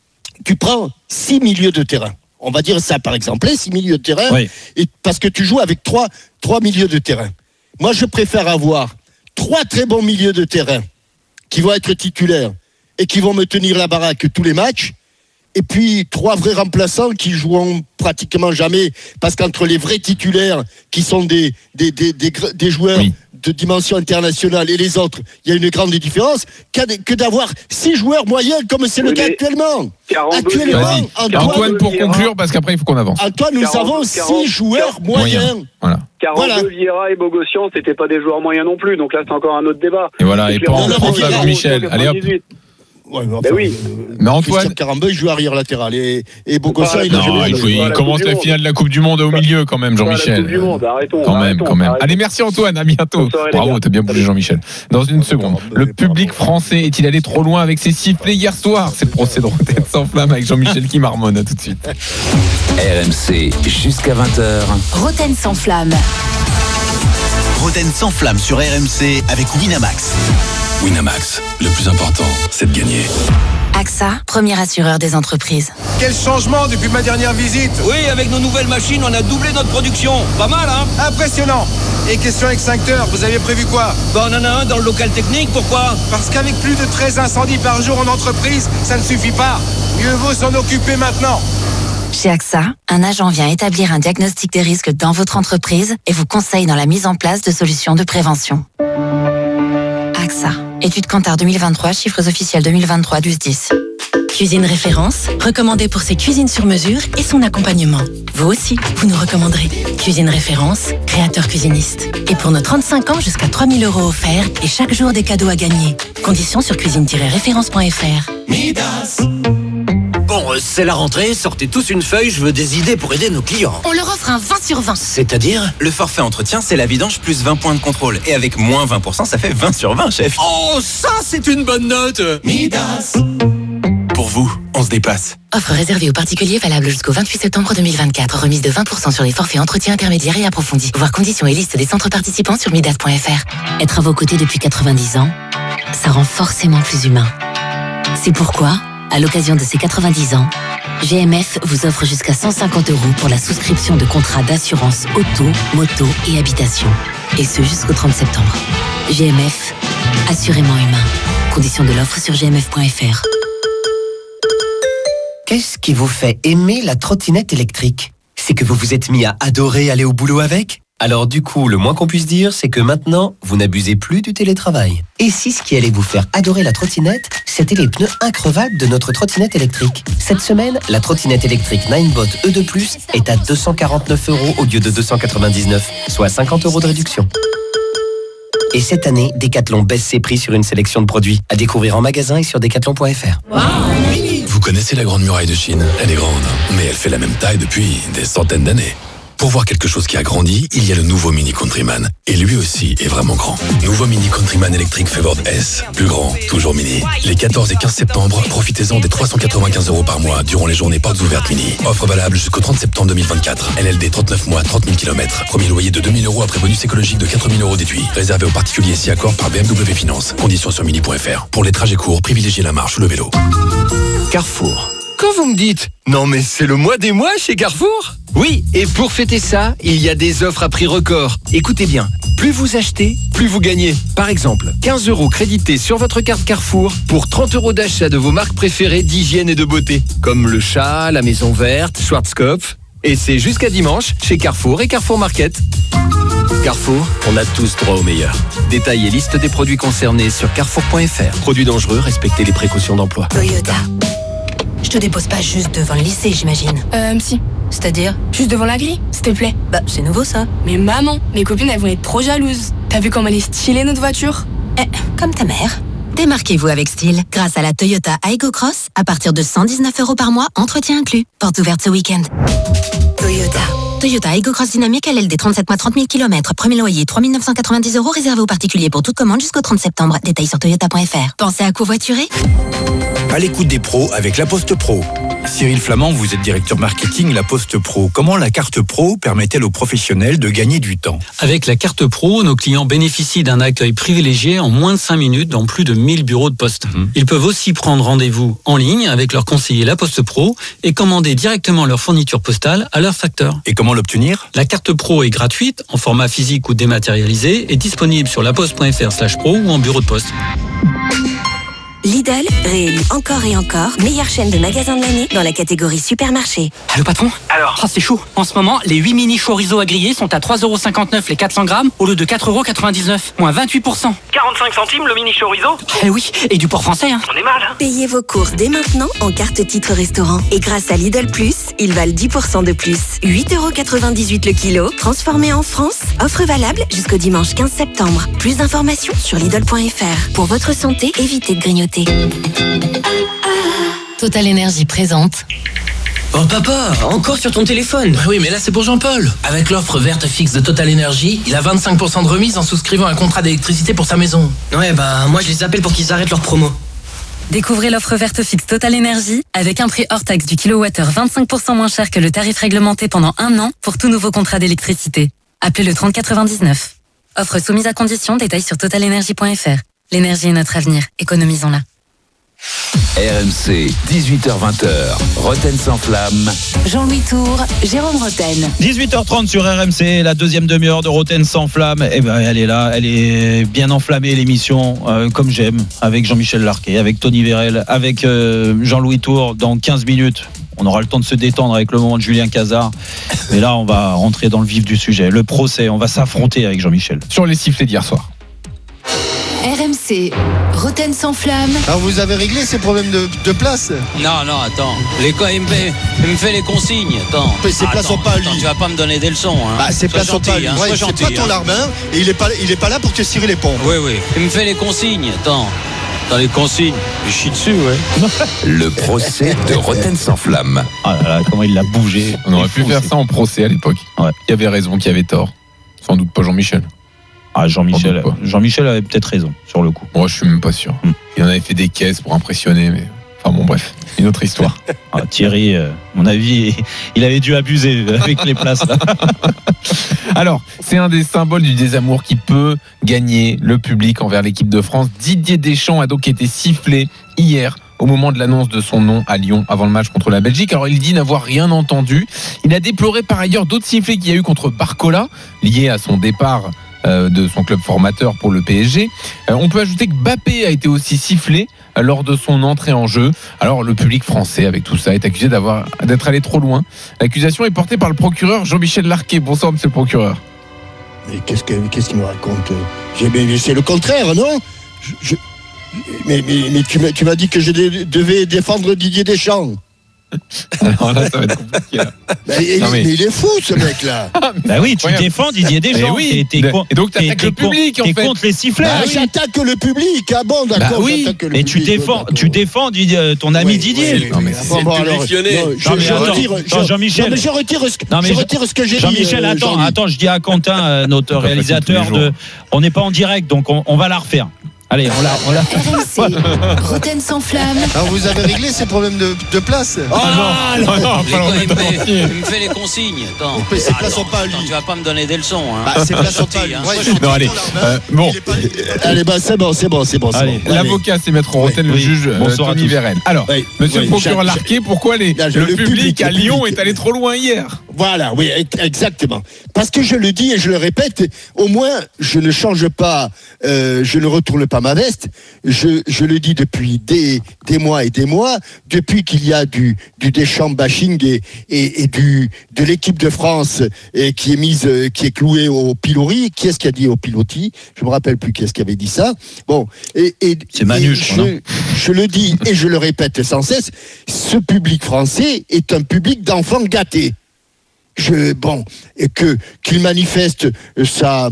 Tu prends six milieux de terrain. On va dire ça, par exemple, six milieux de terrain, oui. Et parce que tu joues avec trois, trois milieux de terrain. Moi, je préfère avoir trois très bons milieux de terrain qui vont être titulaires et qui vont me tenir la baraque tous les matchs, et puis trois vrais remplaçants qui joueront pratiquement jamais, parce qu'entre les vrais titulaires qui sont des, des, des, des, des joueurs oui. de dimension internationale et les autres, il y a une grande différence que d'avoir six joueurs moyens comme c'est le cas actuellement. Actuellement, Antoine, Antoine, pour conclure, parce qu'après il faut qu'on avance. Antoine, nous quarante, avons six joueurs moyens. Moyen. Voilà. quarante, voilà. Vieira et Bogossian, c'était pas des joueurs moyens non plus, donc là c'est encore un autre débat. Et voilà, et, et prends, prends Flavie Michel, allez hop. Ouais, mais, enfin, ben oui. euh, mais Antoine Carambeu, il joue arrière latéral et, et Bogossian, il, non, il, il, il commence la finale de la Coupe du Monde au milieu quand même, Jean-Michel. Coupe du Monde, arrêtons, quand même, arrêtons, quand même. arrêtons. Allez, merci Antoine, à bientôt. Bravo, t'as bien bougé Jean-Michel. Dans une seconde, le public français est-il allé trop loin avec ses sifflets hier soir? C'est le procès de Rotten sans flamme avec Jean-Michel qui marmonne. À tout de suite. R M C jusqu'à vingt heures. Rotten sans flamme. Rotten sans flamme sur R M C avec Winamax. Winamax, le plus important, c'est de gagner. A X A, premier assureur des entreprises. Quel changement depuis ma dernière visite! Oui, avec nos nouvelles machines, on a doublé notre production. Pas mal, hein? Impressionnant! Et question extincteur, vous aviez prévu quoi? Bah, on en a un dans le local technique, pourquoi? Parce qu'avec plus de treize incendies par jour en entreprise, ça ne suffit pas. Mieux vaut s'en occuper maintenant. Chez A X A, un agent vient établir un diagnostic des risques dans votre entreprise et vous conseille dans la mise en place de solutions de prévention. A X A. Étude Kantar deux mille vingt-trois, chiffres officiels deux mille vingt-trois, douze dix. Cuisine référence, recommandée pour ses cuisines sur mesure et son accompagnement. Vous aussi, vous nous recommanderez. Cuisine référence, créateur cuisiniste. Et pour nos trente-cinq ans, jusqu'à trois mille euros offerts et chaque jour des cadeaux à gagner. Conditions sur cuisine tiret référence point f r. Midas. Bon, euh, c'est la rentrée, sortez tous une feuille, je veux des idées pour aider nos clients. On leur offre un vingt sur vingt. C'est-à-dire? Le forfait entretien, c'est la vidange plus vingt points de contrôle. Et avec moins vingt pour cent, ça fait vingt sur vingt, chef. Oh, ça, c'est une bonne note. Midas. Pour vous, on se dépasse. Offre réservée aux particuliers valable jusqu'au vingt-huit septembre deux mille vingt-quatre. Remise de vingt pour cent sur les forfaits entretien intermédiaires et approfondis. Voir conditions et liste des centres participants sur midas point f r. Être à vos côtés depuis quatre-vingt-dix ans, ça rend forcément plus humain. C'est pourquoi, à l'occasion de ces quatre-vingt-dix ans, G M F vous offre jusqu'à cent cinquante euros pour la souscription de contrats d'assurance auto, moto et habitation. Et ce jusqu'au trente septembre. G M F, assurément humain. Conditions de l'offre sur g m f point f r. Qu'est-ce qui vous fait aimer la trottinette électrique? C'est que vous vous êtes mis à adorer aller au boulot avec? Alors du coup, le moins qu'on puisse dire, c'est que maintenant, vous n'abusez plus du télétravail. Et si ce qui allait vous faire adorer la trottinette, c'était les pneus increvables de notre trottinette électrique. Cette semaine, la trottinette électrique Ninebot E deux plus est à deux cent quarante-neuf euros au lieu de deux cent quatre-vingt-dix-neuf, soit cinquante euros de réduction. Et cette année, Decathlon baisse ses prix sur une sélection de produits. À découvrir en magasin et sur decathlon point f r. Wow. Vous connaissez la Grande Muraille de Chine? Elle est grande, mais elle fait la même taille depuis des centaines d'années. Pour voir quelque chose qui a grandi, il y a le nouveau Mini Countryman. Et lui aussi est vraiment grand. Nouveau Mini Countryman électrique Favored S. Plus grand, toujours mini. Les quatorze et quinze septembre, profitez-en des trois cent quatre-vingt-quinze euros par mois durant les journées portes ouvertes mini. Offre valable jusqu'au trente septembre deux mille vingt-quatre. L L D trente-neuf mois, trente mille kilomètres. Premier loyer de deux mille euros après bonus écologique de quatre mille euros déduit. Réservé aux particuliers si accord par B M W Finance. Conditions sur mini point f r. Pour les trajets courts, privilégiez la marche ou le vélo. Carrefour. Quand vous me dites « Non mais c'est le mois des mois chez Carrefour !» Oui, et pour fêter ça, il y a des offres à prix record. Écoutez bien, plus vous achetez, plus vous gagnez. Par exemple, quinze euros crédités sur votre carte Carrefour pour trente euros d'achat de vos marques préférées d'hygiène et de beauté. Comme le chat, la Maison Verte, Schwarzkopf. Et c'est jusqu'à dimanche chez Carrefour et Carrefour Market. Carrefour, on a tous droit au meilleur. Détail et liste des produits concernés sur carrefour point f r. Produits dangereux, respectez les précautions d'emploi. Toyota. Je te dépose pas juste devant le lycée, j'imagine. Euh, si. C'est-à-dire? Juste devant la grille, s'il te plaît. Bah, c'est nouveau, ça. Mais maman, mes copines, elles vont être trop jalouses. T'as vu comme elle est stylée, notre voiture? Eh, comme ta mère. Démarquez-vous avec style grâce à la Toyota Aygo Cross à partir de cent dix-neuf euros par mois, entretien inclus. Porte ouverte ce week-end. Toyota. Toyota Aygo Cross Dynamique L L D trente-sept mois, trente mille kilomètres. Premier loyer trois mille neuf cent quatre-vingt-dix euros réservé aux particuliers pour toute commande jusqu'au trente septembre. Détails sur toyota point f r. Pensez à covoiturer? À l'écoute des pros avec La Poste Pro. Cyril Flamand, vous êtes directeur marketing La Poste Pro. Comment la carte Pro permet-elle aux professionnels de gagner du temps? Avec la carte Pro, nos clients bénéficient d'un accueil privilégié en moins de cinq minutes dans plus de mille bureaux de poste. Mmh. Ils peuvent aussi prendre rendez-vous en ligne avec leur conseiller La Poste Pro et commander directement leur fourniture postale à leur facteur. Et comment l'obtenir? La carte Pro est gratuite, en format physique ou dématérialisé, et disponible sur laposte point f r slash pro ou en bureau de poste. Lidl, réélu encore et encore, meilleure chaîne de magasins de l'année dans la catégorie supermarché. Allô patron ? Alors ? Oh, c'est chaud. En ce moment, les huit mini chorizo à griller sont à trois euros cinquante-neuf les quatre cents grammes au lieu de quatre euros quatre-vingt-dix-neuf, moins vingt-huit pour cent. quarante-cinq centimes le mini chorizo ? Eh oui, et du porc français, hein. On est mal, hein. Payez vos courses dès maintenant en carte titre restaurant. Et grâce à Lidl Plus, ils valent dix pour cent de plus. huit euros quatre-vingt-dix-huit le kilo, transformé en France. Offre valable jusqu'au dimanche quinze septembre. Plus d'informations sur Lidl point F R. Pour votre santé, évitez de grignoter. Total Énergie présente. Oh papa, encore sur ton téléphone? Bah oui, mais là c'est pour Jean-Paul. Avec l'offre verte fixe de Total Énergie, il a vingt-cinq pour cent de remise en souscrivant un contrat d'électricité pour sa maison. Ouais, bah moi je les appelle pour qu'ils arrêtent leur promo. Découvrez l'offre verte fixe Total Énergie avec un prix hors taxe du kilowattheure vingt-cinq pour cent moins cher que le tarif réglementé pendant un an pour tout nouveau contrat d'électricité. Appelez le trente quatre-vingt-dix-neuf. Offre soumise à condition, détails sur total énergie point F R. L'énergie est notre avenir, économisons-la. R M C, dix-huit heures vingt, Roten sans flamme. Jean-Louis Tour, Jérôme Roten. dix-huit heures trente sur R M C, la deuxième demi-heure de Roten sans flamme. Eh ben, elle est là, elle est bien enflammée l'émission, euh, comme j'aime, avec Jean-Michel Larquet, avec Tony Vérel, avec euh, Jean-Louis Tour. Dans quinze minutes, on aura le temps de se détendre avec le moment de Julien Cazard. Mais là, on va rentrer dans le vif du sujet. Le procès, on va s'affronter avec Jean-Michel. Sur les sifflets d'hier soir. R M C, Roten sans flamme. Alors vous avez réglé ces problèmes de, de place? Non, non, attends. Les, il, me fait, il me fait les consignes. Attends. Mais ces places sont pas à lui. Attends, tu vas pas me donner des leçons. Hein. Bah, ces places sont pas à lui. Hein, ouais, gentil, c'est pas ton hein. larbin et il est pas, il est pas là pour te cirer les ponts. Oui, oui. Il me fait les consignes. Attends. Dans les consignes. Je chie dessus, ouais. Le procès de Roten sans flamme. Ah là là, comment il l'a bougé. On aurait pu faire ça en procès à l'époque. Ouais. Qui avait raison, qui avait tort. Sans doute pas Jean-Michel. Ah, Jean-Michel, Jean-Michel avait peut-être raison sur le coup. Moi, je suis même pas sûr. Mm. Il en avait fait des caisses pour impressionner, mais enfin bon, bref, une autre histoire. Ah, Thierry, euh, à mon avis, il avait dû abuser avec les places là. Alors, c'est un des symboles du désamour qui peut gagner le public envers l'équipe de France. Didier Deschamps a donc été sifflé hier au moment de l'annonce de son nom à Lyon avant le match contre la Belgique. Alors il dit n'avoir rien entendu. Il a déploré par ailleurs d'autres sifflets qu'il y a eu contre Barcola, liés à son départ de son club formateur pour le P S G. On peut ajouter que Mbappé a été aussi sifflé lors de son entrée en jeu. Alors le public français, avec tout ça, est accusé d'avoir, d'être allé trop loin. L'accusation est portée par le procureur Jean-Michel Larquet. Bonsoir, monsieur le procureur. Mais qu'est-ce, que, qu'est-ce qu'il me raconte? J'ai, mais c'est le contraire, non? je, je, Mais, mais, mais tu, m'as, tu m'as dit que je devais défendre Didier Deschamps. Alors là, ça va être compliqué. Là. Bah, il, non, mais... mais il est fou, ce mec-là. Bah oui, tu défends Didier Deschamps. Oui. T'es, t'es, et donc, tu attaques le public, en fait. T'es contre les sifflets. Bah, oui. J'attaque le public. Ah bon, d'accord. Bah oui, j'attaque le mais public, tu défends, d'accord. tu défends Didier, ton ami oui, Didier. Oui, oui, non, mais c'est, bon, bon, alors, non, je, non, je, retire, attends, je, Jean-Michel. Non, mais je retire ce, non, mais je retire ce que j'ai Jean-Michel, dit. Jean-Michel, attends, attends, je dis à Quentin, notre réalisateur, de, on n'est pas en direct, donc on, on va la refaire. Allez, on l'a. On l'a. R M C, Roten sans flamme. Alors vous avez réglé ces problèmes de, de place? Oh non, non, non, non, non il, me fait, il me fait les consignes. Attends. Mais ces places sont pas à lui. Attends, tu vas pas me donner des leçons. Hein. Bah, ces places sont pas à lui. Hein. Ouais, non, allez. Euh, bon. Pas... Allez, bah, c'est bon, c'est bon, c'est bon. C'est allez, bon. L'avocat, allez. C'est Maître Roten, oui, le juge euh, Tony Vérel. Alors, oui, monsieur oui, le procureur Larquet, pourquoi les, là, le, le public, public à Lyon public. Est allé trop loin hier? Voilà, oui, exactement. Parce que je le dis et je le répète, au moins, je ne change pas, euh, je ne retourne pas ma veste. Je, je le dis depuis des, des mois et des mois, depuis qu'il y a du, du Deschamps bashing et, et, et du, de l'équipe de France et qui est mise, qui est clouée au pilori. Qui est-ce qui a dit au piloti? Je me rappelle plus qui est-ce qui avait dit ça. Bon, et, et c'est Manu, et je, je, je le dis et je le répète sans cesse. Ce public français est un public d'enfants gâtés. Je, bon, et que qu'il manifeste sa,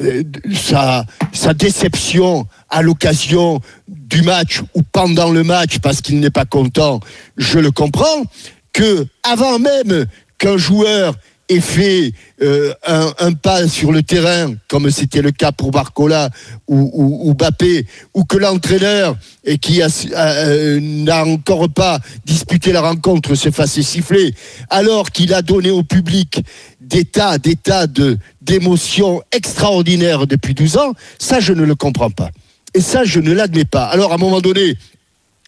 sa, sa déception à l'occasion du match ou pendant le match parce qu'il n'est pas content, je le comprends. Que avant même qu'un joueur ait fait euh, un, un pas sur le terrain, comme c'était le cas pour Barcola ou, ou, ou Mbappé, ou que l'entraîneur et qui a, euh, n'a encore pas disputé la rencontre se fasse siffler, alors qu'il a donné au public des tas, des tas de, d'émotions extraordinaires depuis douze ans, ça je ne le comprends pas. Et ça je ne l'admets pas. Alors à un moment donné,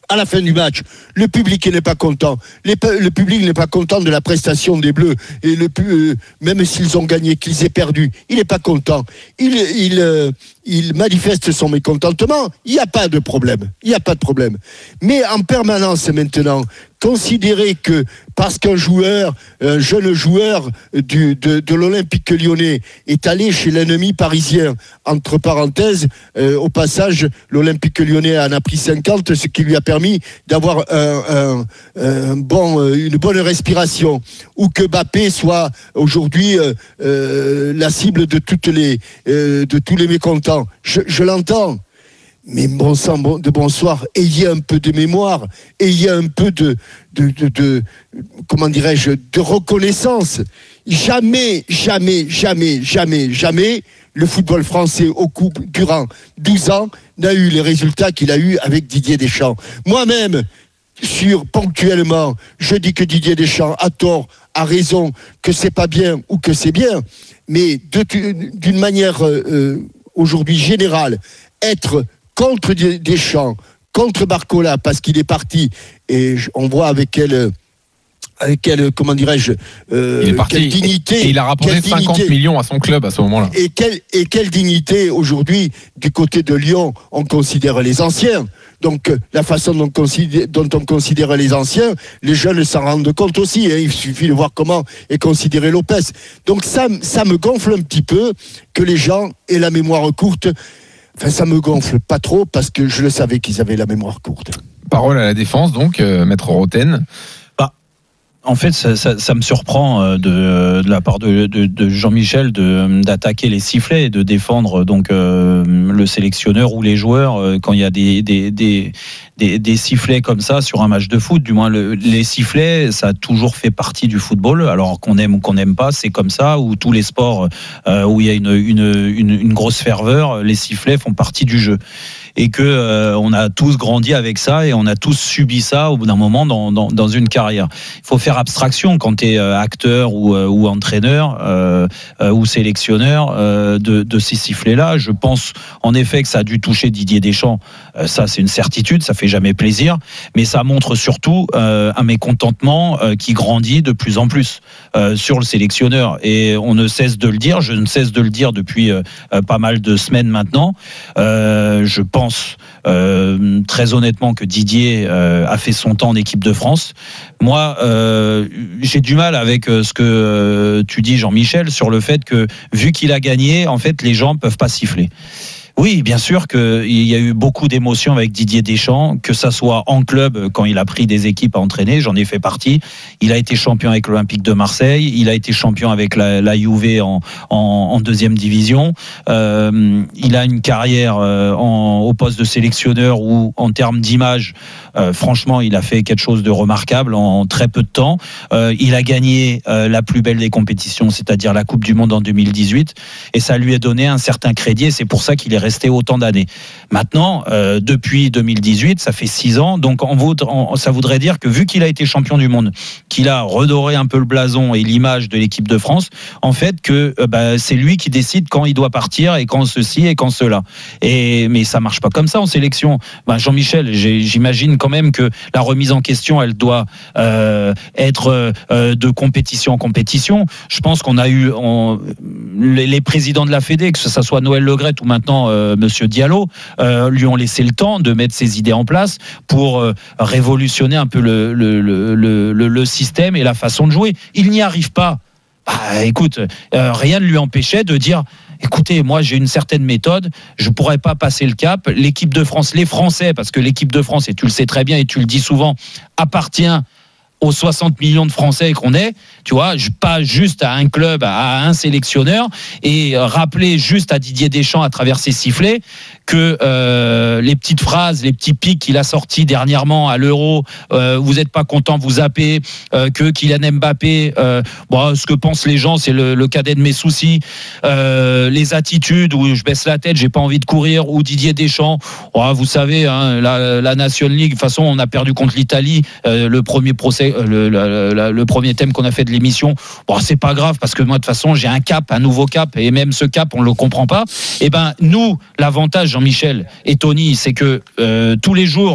à la fin du match, le public n'est pas content. Les, le public n'est pas content de la prestation des Bleus. Et le, euh, même s'ils ont gagné, qu'ils aient perdu, il n'est pas content. Il, il, euh, il manifeste son mécontentement. Il n'y a pas de problème. Il n'y a pas de problème. Mais en permanence maintenant, considérer que parce qu'un joueur, un jeune joueur du, de, de l'Olympique lyonnais est allé chez l'ennemi parisien, entre parenthèses, euh, au passage, l'Olympique lyonnais en a pris cinquante, ce qui lui a permis d'avoir un, un, un bon, une bonne respiration, ou que Mbappé soit aujourd'hui euh, euh, la cible de, toutes les, euh, de tous les mécontents. Je, je l'entends. Mais bon sang de bonsoir, ayez un peu de mémoire, ayez un peu de, de, de, de comment dirais-je, de reconnaissance. Jamais, jamais, jamais, jamais, jamais, le football français au coup, durant douze ans, n'a eu les résultats qu'il a eu avec Didier Deschamps. Moi-même, sur ponctuellement, je dis que Didier Deschamps a tort, a raison, que c'est pas bien ou que c'est bien, mais de, d'une manière euh, aujourd'hui générale, être contre Deschamps, contre Barcola, parce qu'il est parti, et on voit avec quelle, avec quelle comment dirais-je, euh, il est parti, quelle dignité. Et il a rapporté cinquante dignité, millions à son club à ce moment-là. Et quelle, et quelle dignité, aujourd'hui, du côté de Lyon, on considère les anciens. Donc, la façon dont, considère, dont on considère les anciens, les jeunes s'en rendent compte aussi. Hein, il suffit de voir comment est considéré Lopez. Donc, ça, ça me gonfle un petit peu que les gens aient la mémoire courte. Enfin, ça me gonfle pas trop parce que je le savais qu'ils avaient la mémoire courte. Parole à la défense, donc, euh, Maître Roten. Bah, en fait, ça, ça, ça me surprend de, de la part de, de, de Jean-Michel de, d'attaquer les sifflets et de défendre donc euh, le sélectionneur ou les joueurs euh, quand il y a des, des, des, des, des sifflets comme ça sur un match de foot. Du moins, le, les sifflets, ça a toujours fait partie du football. Alors qu'on aime ou qu'on n'aime pas, c'est comme ça. Ou tous les sports euh, où il y a une, une, une, une grosse ferveur, les sifflets font partie du jeu. Et que euh, on a tous grandi avec ça et on a tous subi ça au bout d'un moment dans, dans, dans une carrière. Il faut faire abstraction quand tu es euh, acteur ou, euh, ou entraîneur euh, euh, ou sélectionneur euh, de, de ces sifflets-là. Je pense en effet que ça a dû toucher Didier Deschamps. Euh, ça, c'est une certitude, ça fait jamais plaisir. Mais ça montre surtout euh, un mécontentement euh, qui grandit de plus en plus euh, sur le sélectionneur. Et on ne cesse de le dire, je ne cesse de le dire depuis euh, pas mal de semaines maintenant. Euh, je pense Euh, très honnêtement que Didier euh, a fait son temps en équipe de France. Moi, euh, j'ai du mal avec euh, ce que euh, tu dis, Jean-Michel, sur le fait que vu qu'il a gagné, en fait, les gens peuvent pas siffler. Oui, bien sûr qu'il y a eu beaucoup d'émotions avec Didier Deschamps, que ça soit en club, quand il a pris des équipes à entraîner, j'en ai fait partie. Il a été champion avec l'Olympique de Marseille, il a été champion avec la, la Juve en, en, en deuxième division. Euh, il a une carrière euh, en, au poste de sélectionneur où, en termes d'image, euh, franchement, il a fait quelque chose de remarquable en, en très peu de temps. Euh, il a gagné euh, la plus belle des compétitions, c'est-à-dire la Coupe du Monde en deux mille dix-huit, et ça lui a donné un certain crédit, et c'est pour ça qu'il est resté autant d'années. Maintenant, euh, depuis deux mille dix-huit, ça fait six ans, donc en vaut, en, ça voudrait dire que vu qu'il a été champion du monde, qu'il a redoré un peu le blason et l'image de l'équipe de France, en fait que euh, bah, c'est lui qui décide quand il doit partir et quand ceci et quand cela. Et, mais ça marche pas comme ça en sélection. Bah, Jean-Michel, j'imagine quand même que la remise en question, elle doit euh, être euh, de compétition en compétition. Je pense qu'on a eu on, les, les présidents de la Fédé, que ce soit Noël Le Graët ou maintenant euh, Monsieur Diallo, euh, lui ont laissé le temps de mettre ses idées en place pour euh, révolutionner un peu le, le, le, le, le système et la façon de jouer. Il n'y arrive pas. Bah, écoute, euh, rien ne lui empêchait de dire écoutez, moi j'ai une certaine méthode, je pourrais pas passer le cap. L'équipe de France, les Français, parce que l'équipe de France, et tu le sais très bien et tu le dis souvent, appartient aux soixante millions de Français qu'on est, tu vois, pas juste à un club, à un sélectionneur, et rappeler juste à Didier Deschamps à travers ses sifflets que euh, les petites phrases, les petits pics qu'il a sortis dernièrement à l'Euro, euh, vous n'êtes pas content, vous zappez, euh, que Kylian Mbappé, euh, bon, ce que pensent les gens, c'est le, le cadet de mes soucis, euh, les attitudes où je baisse la tête, j'ai pas envie de courir, ou Didier Deschamps, oh, vous savez, hein, la, la Nation League, de toute façon, on a perdu contre l'Italie, euh, le premier procès, le, le, le, le premier thème qu'on a fait de l'émission, bon, c'est pas grave, parce que moi, de toute façon, j'ai un cap, un nouveau cap, et même ce cap, on le comprend pas. Et ben, nous, l'avantage, Jean-Michel et Tony, c'est que euh, tous les jours,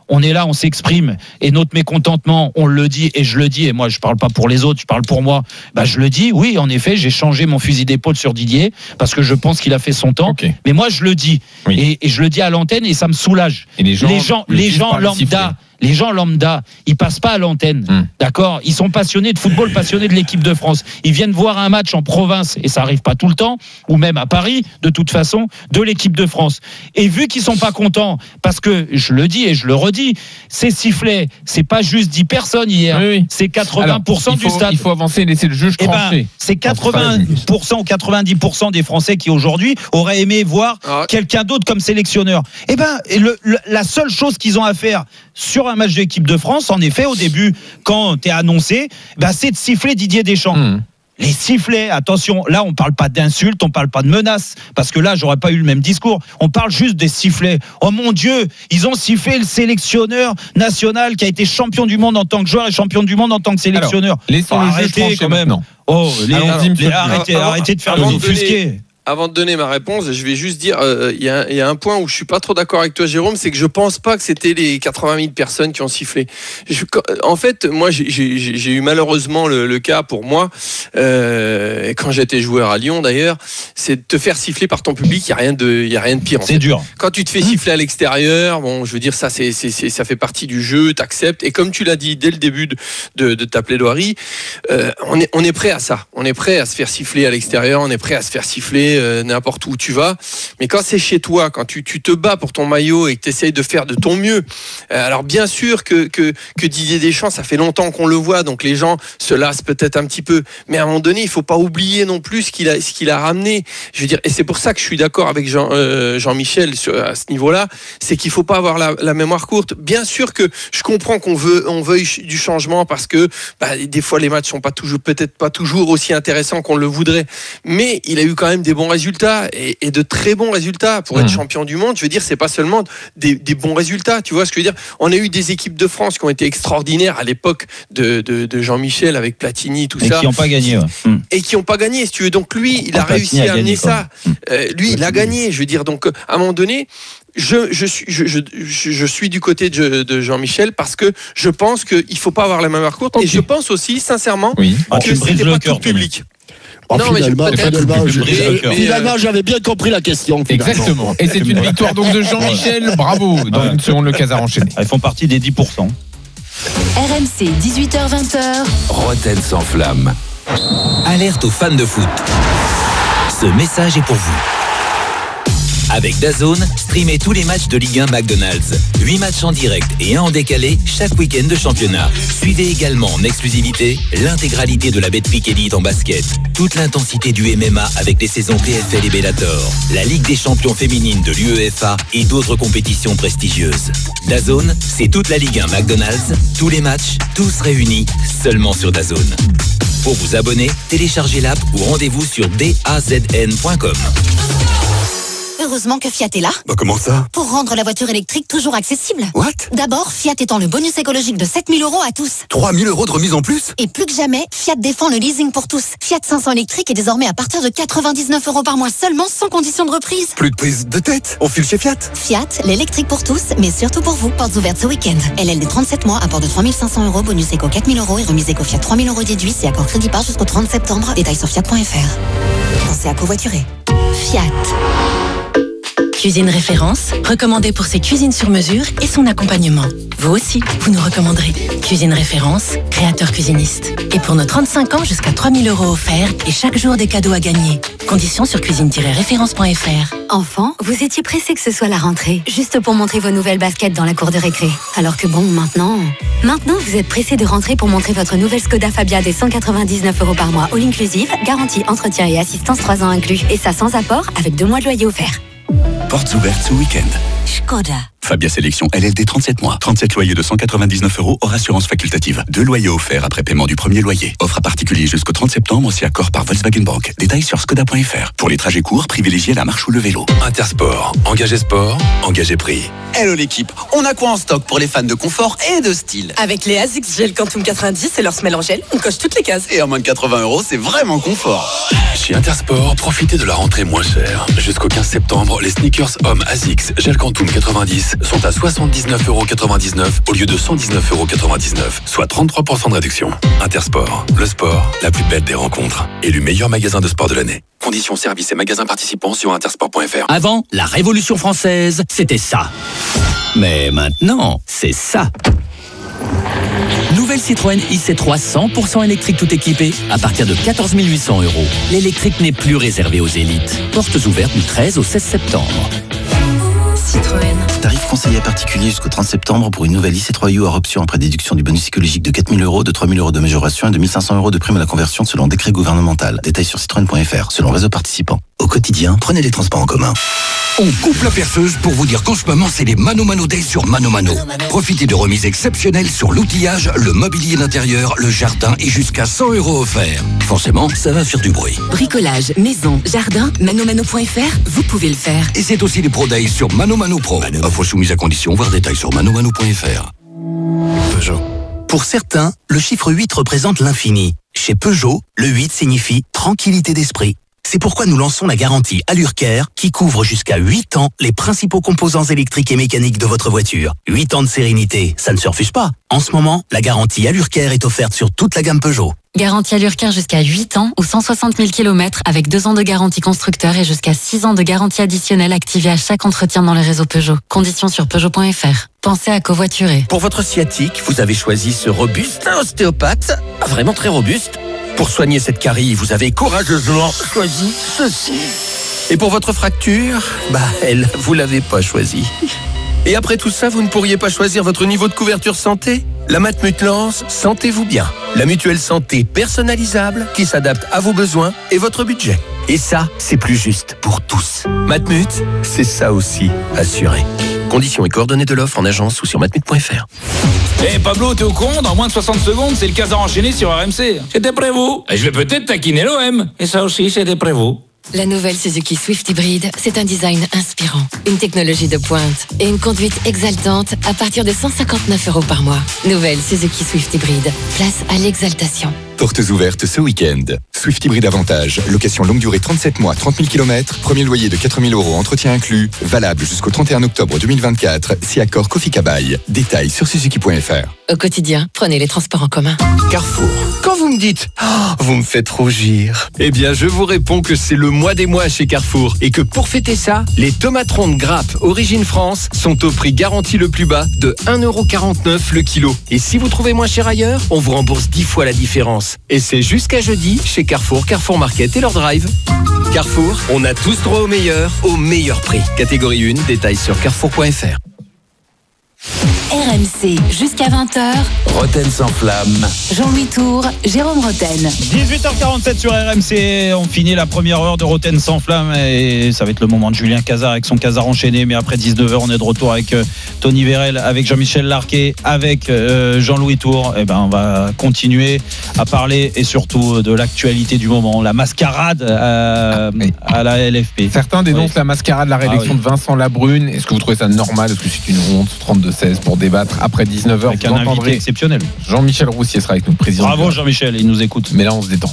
on est là, on s'exprime et notre mécontentement, on le dit et je le dis et moi je parle pas pour les autres, je parle pour moi. Bah je le dis, oui, en effet, j'ai changé mon fusil d'épaule sur Didier parce que je pense qu'il a fait son temps. Okay. Mais moi je le dis oui. et, et je le dis à l'antenne et ça me soulage. Et les gens, les gens, les gens lambda. Les gens lambda, ils passent pas à l'antenne, mmh. d'accord ? Ils sont passionnés de football, passionnés de l'équipe de France. Ils viennent voir un match en province, et ça arrive pas tout le temps, ou même à Paris, de toute façon, de l'équipe de France. Et vu qu'ils sont pas contents, parce que je le dis et je le redis, ces sifflets, c'est pas juste dix personnes hier, oui, oui. c'est quatre-vingts pour cent Alors, faut, du stade. Il faut avancer et laisser le juge trancher. Eh ben, c'est quatre-vingts pour cent ou quatre-vingt-dix pour cent des Français qui aujourd'hui auraient aimé voir ah. quelqu'un d'autre comme sélectionneur. Eh ben, le, le, la seule chose qu'ils ont à faire sur un match d'équipe de France, en effet, au début, quand t'es annoncé, bah, c'est de siffler Didier Deschamps. Mmh. Les sifflets, attention, là on parle pas d'insultes, on parle pas de menaces, parce que là j'aurais pas eu le même discours. On parle juste des sifflets. Oh mon Dieu, ils ont sifflé le sélectionneur national qui a été champion du monde en tant que joueur et champion du monde en tant que sélectionneur. Alors, laissons oh, le juge quand même. Oh, les, alors, les, arrêtez, avant, arrêtez de faire le offusqué. Avant de donner ma réponse, je vais juste dire, il euh, y, y a un point où je suis pas trop d'accord avec toi, Jérôme, c'est que je pense pas que c'était les quatre-vingt mille personnes qui ont sifflé. Je, en fait, moi, j'ai, j'ai, j'ai eu malheureusement le, le cas pour moi, euh, quand j'étais joueur à Lyon d'ailleurs, c'est de te faire siffler par ton public. Il y a rien de, il y a rien de pire. C'est fait. dur. Quand tu te fais siffler à l'extérieur, bon, je veux dire ça, c'est, c'est, c'est ça fait partie du jeu, t'acceptes. Et comme tu l'as dit dès le début de, de, de ta plaidoirie, euh, on est, on est prêt à ça. On est prêt à se faire siffler à l'extérieur. On est prêt à se faire siffler. Euh, n'importe où tu vas, mais quand c'est chez toi, quand tu, tu te bats pour ton maillot et que tu essayes de faire de ton mieux, euh, alors bien sûr que, que, que Didier Deschamps, ça fait longtemps qu'on le voit, donc les gens se lassent peut-être un petit peu, mais à un moment donné, il ne faut pas oublier non plus ce qu'il a, ce qu'il a ramené. Je veux dire, et c'est pour ça que je suis d'accord avec Jean, euh, Jean-Michel sur, à ce niveau-là, c'est qu'il ne faut pas avoir la, la mémoire courte. Bien sûr que je comprends qu'on veut, on veuille du changement parce que bah, des fois les matchs sont pas toujours, peut-être pas toujours aussi intéressants qu'on le voudrait, mais il a eu quand même des bons résultats et, et de très bons résultats pour être mmh. champion du monde. Je veux dire, c'est pas seulement des, des bons résultats, tu vois ce que je veux dire. On a eu des équipes de France qui ont été extraordinaires à l'époque de, de, de Jean-Michel avec Platini, tout et ça, qui n'ont pas gagné, ouais. mmh. et qui n'ont pas gagné, si tu veux. Donc lui, il oh, a Platini réussi à amener ça. Mmh. Euh, lui, il a gagné. Je veux dire, donc à un moment donné. Je, je, suis, je, je, je suis du côté de, de Jean-Michel parce que je pense qu'il ne faut pas avoir la mémoire courte okay. et je pense aussi sincèrement oui. que oh, c'était pas tout public. Oh, non, finalement, mais finalement, je, je, mais finalement, j'avais bien compris la question. Finalement. Exactement. Et c'est une victoire donc de Jean-Michel. Bravo. Dans une seconde, le Casar enchaîné. Ils font partie des dix pour cent. R M C, dix-huit heures vingt. Roten sans flamme. Alerte aux fans de foot. Ce message est pour vous. Avec DAZN, streamez tous les matchs de Ligue un McDonald's. huit matchs en direct et un en décalé chaque week-end de championnat. Suivez également en exclusivité l'intégralité de la Betclic Elite en basket, toute l'intensité du M M A avec les saisons P F L et Bellator, la Ligue des champions féminines de l'U E F A et d'autres compétitions prestigieuses. DAZN, c'est toute la Ligue un McDonald's, tous les matchs, tous réunis, seulement sur DAZN. Pour vous abonner, téléchargez l'app ou rendez-vous sur D A Z N point com. Heureusement que Fiat est là. Bah comment ça? Pour rendre la voiture électrique toujours accessible. What? D'abord, Fiat étend le bonus écologique de sept mille euros à tous. trois mille euros de remise en plus? Et plus que jamais, Fiat défend le leasing pour tous. Fiat cinq cents électrique est désormais à partir de quatre-vingt-dix-neuf euros par mois seulement, sans condition de reprise. Plus de prise de tête, on file chez Fiat. Fiat, l'électrique pour tous, mais surtout pour vous. Portes ouvertes ce week-end. L L D trente-sept mois, apport de trois mille cinq cents euros, bonus éco quatre mille euros et remise éco Fiat trois mille euros déduits et accord crédit par jusqu'au trente septembre. Détails sur fiat point f r. Pensez à covoiturer. Fiat. Cuisine Référence, recommandée pour ses cuisines sur mesure et son accompagnement. Vous aussi, vous nous recommanderez. Cuisine Référence, créateur cuisiniste. Et pour nos trente-cinq ans, jusqu'à trois mille euros offerts et chaque jour des cadeaux à gagner. Conditions sur cuisine tiret référence point f r. Enfant, vous étiez pressé que ce soit la rentrée, juste pour montrer vos nouvelles baskets dans la cour de récré. Alors que bon, maintenant... Maintenant, vous êtes pressé de rentrer pour montrer votre nouvelle Skoda Fabia des cent quatre-vingt-dix-neuf euros par mois, all inclusive, garantie, entretien et assistance trois ans inclus. Et ça sans apport, avec deux mois de loyer offert. Portes ouvertes ce week-end. Skoda. Fabia Sélection L L D trente-sept mois. trente-sept loyers de cent quatre-vingt-dix-neuf euros hors assurance facultative. Deux loyers offerts après paiement du premier loyer. Offre à particulier jusqu'au trente septembre, aussi accord par Volkswagen Bank. Détails sur skoda point f r. Pour les trajets courts, privilégiez la marche ou le vélo. Intersport. Engagez sport, engagez prix. Hello l'équipe, on a quoi en stock pour les fans de confort et de style? Avec les Asics Gel Quantum quatre-vingt-dix et leur semelle en gel, on coche toutes les cases. Et à moins de quatre-vingts euros, c'est vraiment confort. Chez Intersport, profitez de la rentrée moins chère. Jusqu'au quinze septembre, les sneakers hommes Asics Gel Quantum quatre-vingt-dix fixe sont à soixante-dix-neuf euros quatre-vingt-dix-neuf au lieu de cent dix-neuf euros quatre-vingt-dix-neuf, soit trente-trois pour cent de réduction. Intersport, le sport, la plus belle des rencontres. Élu meilleur magasin de sport de l'année. Conditions, services et magasins participants sur intersport point f r. Avant, la Révolution française, c'était ça. Mais maintenant, c'est ça. Nouvelle Citroën I C trois cent pour cent électrique tout équipé à partir de quatorze mille huit cents euros. L'électrique n'est plus réservé aux élites. Portes ouvertes du treize au seize septembre. Citroën. Tarif conseillé à particulier jusqu'au trente septembre pour une nouvelle I C trois U hors option après déduction du bonus psychologique de quatre mille euros, de trois mille euros de majoration et de mille cinq cents euros de prime à la conversion selon décret gouvernemental. Détails sur citroën point f r, selon réseau participant. Au quotidien, prenez les transports en commun. On coupe la perceuse pour vous dire qu'en ce moment, c'est les Mano Mano Days sur Mano Mano. Profitez de remises exceptionnelles sur l'outillage, le mobilier d'intérieur, le jardin et jusqu'à cent euros offerts. Forcément, ça va faire du bruit. Bricolage, maison, jardin, manomano point f r, vous pouvez le faire. Et c'est aussi les Pro Days sur Mano Mano Pro. Offre soumise à condition, voir détails sur manomano point f r. Peugeot. Pour certains, le chiffre huit représente l'infini. Chez Peugeot, le huit signifie tranquillité d'esprit. C'est pourquoi nous lançons la garantie Allure-Care qui couvre jusqu'à huit ans les principaux composants électriques et mécaniques de votre voiture. huit ans de sérénité, ça ne se refuse pas. En ce moment, la garantie Allure-Care est offerte sur toute la gamme Peugeot. Garantie Allure-Care jusqu'à huit ans ou cent soixante mille kilomètres avec deux ans de garantie constructeur et jusqu'à six ans de garantie additionnelle activée à chaque entretien dans le réseau Peugeot. Conditions sur peugeot point f r. Pensez à covoiturer. Pour votre sciatique, vous avez choisi ce robuste ostéopathe, vraiment très robuste. Pour soigner cette carie, vous avez courageusement choisi ceci. Et pour votre fracture, bah elle, vous l'avez pas choisi. Et après tout ça, vous ne pourriez pas choisir votre niveau de couverture santé ? La Matmut lance Sentez-vous bien. La mutuelle santé personnalisable qui s'adapte à vos besoins et votre budget. Et ça, c'est plus juste pour tous. Matmut, c'est ça aussi, assuré. Conditions et coordonnées de l'offre en agence ou sur matmut point f r. Eh hey Pablo, t'es au courant? Dans moins de soixante secondes, c'est le Casa enchaîné sur R M C. C'était prévu. Et je vais peut-être taquiner l'O M. Et ça aussi, c'était prévu. La nouvelle Suzuki Swift Hybrid, c'est un design inspirant, une technologie de pointe et une conduite exaltante à partir de cent cinquante-neuf euros par mois. Nouvelle Suzuki Swift Hybrid, place à l'exaltation. Portes ouvertes ce week-end. Swift Hybrid Avantage. Location longue durée trente-sept mois, trente mille kilomètres. Premier loyer de quatre mille euros, entretien inclus. Valable jusqu'au trente et un octobre deux mille vingt-quatre. Si accord Kofi Kabaï. Détails sur suzuki point f r. Au quotidien, prenez les transports en commun. Carrefour. Quand vous me dites oh, vous me faites rougir, eh bien je vous réponds que c'est le mois des mois chez Carrefour et que pour fêter ça, les tomates rondes Grappe Origine France sont au prix garanti le plus bas de un euro quarante-neuf le kilo. Et si vous trouvez moins cher ailleurs, on vous rembourse dix fois la différence. Et c'est jusqu'à jeudi chez Carrefour, Carrefour Market et leur drive. Carrefour, on a tous droit au meilleur, au meilleur prix. Catégorie un, détails sur carrefour point f r. R M C, jusqu'à vingt heures. Roten sans flamme. Jean-Louis Tour, Jérôme Roten. dix-huit heures quarante-sept sur R M C. On finit la première heure de Roten sans flamme et ça va être le moment de Julien Cazard avec son Cazard enchaîné. Mais après dix-neuf heures, on est de retour avec euh, Tony Vérel, avec Jean-Michel Larquet, avec euh, Jean-Louis Tour. Et ben, on va continuer à parler et surtout de l'actualité du moment, la mascarade à, à la L F P. Certains dénoncent oui. la mascarade, la réélection ah, oui. de Vincent Labrune. Est-ce que vous trouvez ça normal? Est-ce que c'est une honte? Trente-deux seize pour débattre après dix-neuf heures. Avec un invité exceptionnel. Jean-Michel Roussier sera avec nous, président. Bravo Jean-Michel, il nous écoute. Mais là, on se détend.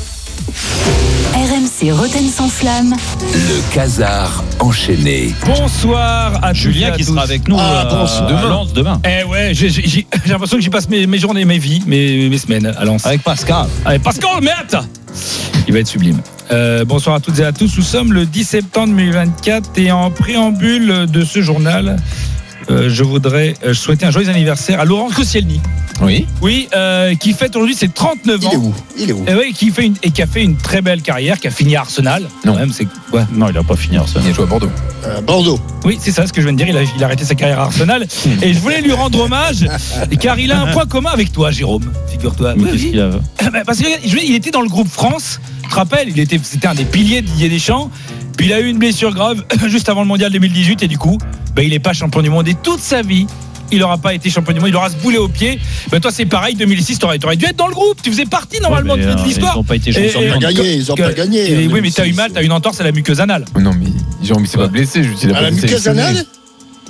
R M C Roten sans flamme. Le Cazard enchaîné. Bonsoir à Julien qui sera avec nous ah, euh, demain. à Lens demain. Eh ouais, j'ai, j'ai, j'ai l'impression que j'y passe mes, mes journées, mes vies, mes, mes semaines à Lens. Avec Pascal. Avec Pascal, merde. Il va être sublime. Euh, bonsoir à toutes et à tous. Nous sommes le dix septembre deux mille vingt-quatre et en préambule de ce journal, Euh, je voudrais euh, souhaiter un joyeux anniversaire à Laurent Koscielny. Oui. Oui, euh, qui fête aujourd'hui ses trente-neuf ans. Il est où Il est où Et, oui, qui fait une, et qui a fait une très belle carrière, qui a fini à Arsenal. Non. Même, c'est, ouais. Non, il n'a pas fini à Arsenal. Il a joué à Bordeaux. Euh, Bordeaux. Oui, c'est ça ce que je viens de dire. Il a, il a arrêté sa carrière à Arsenal. Et je voulais lui rendre hommage, car il a un point commun avec toi, Jérôme. Figure-toi. Mais qu'est-ce qu'il a Parce qu'il était dans le groupe France. Tu te rappelles, il était, c'était un des piliers de Didier Deschamps. Puis il a eu une blessure grave juste avant le mondial deux mille dix-huit et du coup, bah, il n'est pas champion du monde. Et toute sa vie, il n'aura pas été champion du monde. Il aura se bouler au pied. Bah, toi, c'est pareil. deux mille six, tu aurais, aurais dû être dans le groupe. Tu faisais partie normalement ouais, de, euh, de l'histoire. Ils n'ont pas été champions du monde. Ils n'ont pas gagné. Ils n'ont pas gagné. Et, oui, mais tu as eu mal. Tu as eu une entorse à la muqueuse anale. Non, mais Jean, mais c'est pas blessé. Je, à la muqueuse anale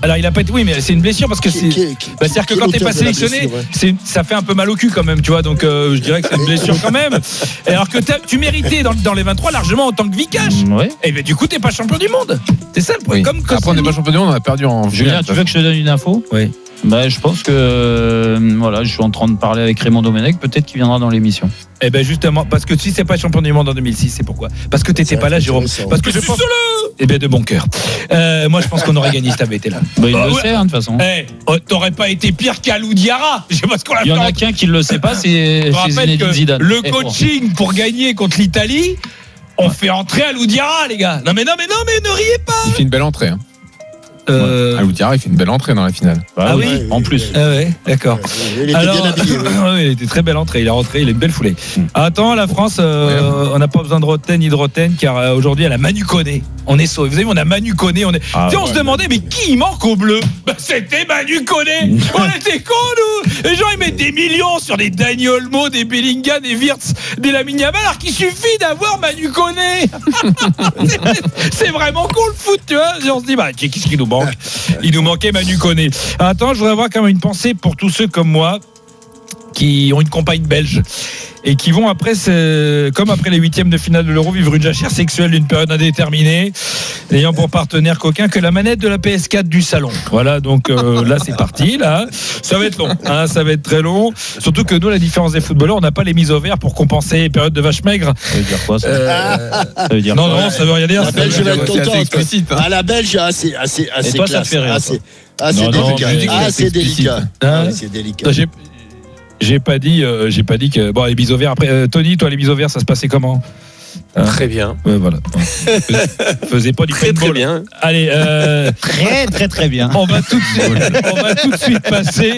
Alors il a pas été, oui, mais c'est une blessure parce que c'est, qui, qui, bah, c'est-à-dire que quand t'es pas sélectionné, blessure, ouais. c'est, ça fait un peu mal au cul quand même, tu vois. Donc euh, je dirais que c'est une blessure quand même. Alors que tu méritais dans, dans les vingt-trois largement en tant que Vikash. Mmh, ouais. Et ben du coup t'es pas champion du monde. C'est ça le problème. Oui. Comme après on n'est pas champion du monde, on a perdu en. Julien, tu veux que je te donne une info? Oui. Bah, je pense que euh, voilà, je suis en train de parler avec Raymond Domenech, peut-être qu'il viendra dans l'émission. Eh ben justement, parce que si c'est pas champion du monde en deux mille six, c'est pourquoi? Parce que t'étais pas là, Jérôme. Parce que je pense. Eh ben de bon cœur. Euh, moi, je pense qu'on aurait gagné si t'avais été là. Bah, il oh, le ouais. sait, hein, de toute façon. Eh, oh, t'aurais pas été pire qu'Alou Diarra. Je sais pas ce qu'on a. Il y en a qu'un qui le sait pas, c'est, c'est Zinedine Zidane. Le coaching pour gagner contre l'Italie, on fait entrer Alou Diarra, les gars. Non mais non mais non mais ne riez pas. Il fait une belle entrée. Hein. Euh... Alou Diarra, il fait une belle entrée dans la finale. Bah, ah oui, oui, en plus. Ah ouais, d'accord. Il était Alors, bien habillé. Oui, il était très belle entrée. Il est rentré, il a une belle foulée. Mm. Attends, la France, euh, ouais. on n'a pas besoin de Roten ni de Roten car euh, aujourd'hui elle a Manu Koné. On est sauvé. Vous savez, on a Manu Koné. On est. Ah, tu sais, on ouais, se demandait mais qui il manque au bleu? Bah, c'était Manu Koné. On était cons nous. Les gens ils mettent des millions sur des Daniel Olmo, des Bellingham, des Wirtz, des Lamine Yamal, alors qu'il suffit d'avoir Manu Koné. c'est, c'est vraiment con le foot, tu vois. Et on se dit bah qu'est-ce qui nous manque? Il nous manquait Manu Koné. Attends, je voudrais avoir quand même une pensée pour tous ceux comme moi qui ont une compagne belge et qui vont après, comme après les huitièmes de finale de l'Euro, vivre une jachère sexuelle d'une période indéterminée, ayant pour partenaire qu'aucun que la manette de la P S quatre du salon. Voilà, donc euh, là c'est parti, là. Ça va être long, hein, ça va être très long. Surtout que nous, la différence des footballeurs, on n'a pas les mises au vert pour compenser les périodes de vache maigre. Ça veut dire quoi ça, euh... ça veut dire Non, quoi, non, ça veut rien dire. La Belge va être contente. À la Belge, assez, assez, assez toi, classe. Ça te fait rire, assez, assez non, délicat. Non, assez délicat. Hein, c'est délicat. J'ai... J'ai pas dit, euh, j'ai pas dit que bon les bises au vert. Après, euh, Tony, toi les bises au vert, ça se passait comment? Hein très bien. Ouais, voilà. Faisais pas du très paintball. Très bien. Allez, euh, très très très bien. On va tout de suite, on va tout de suite passer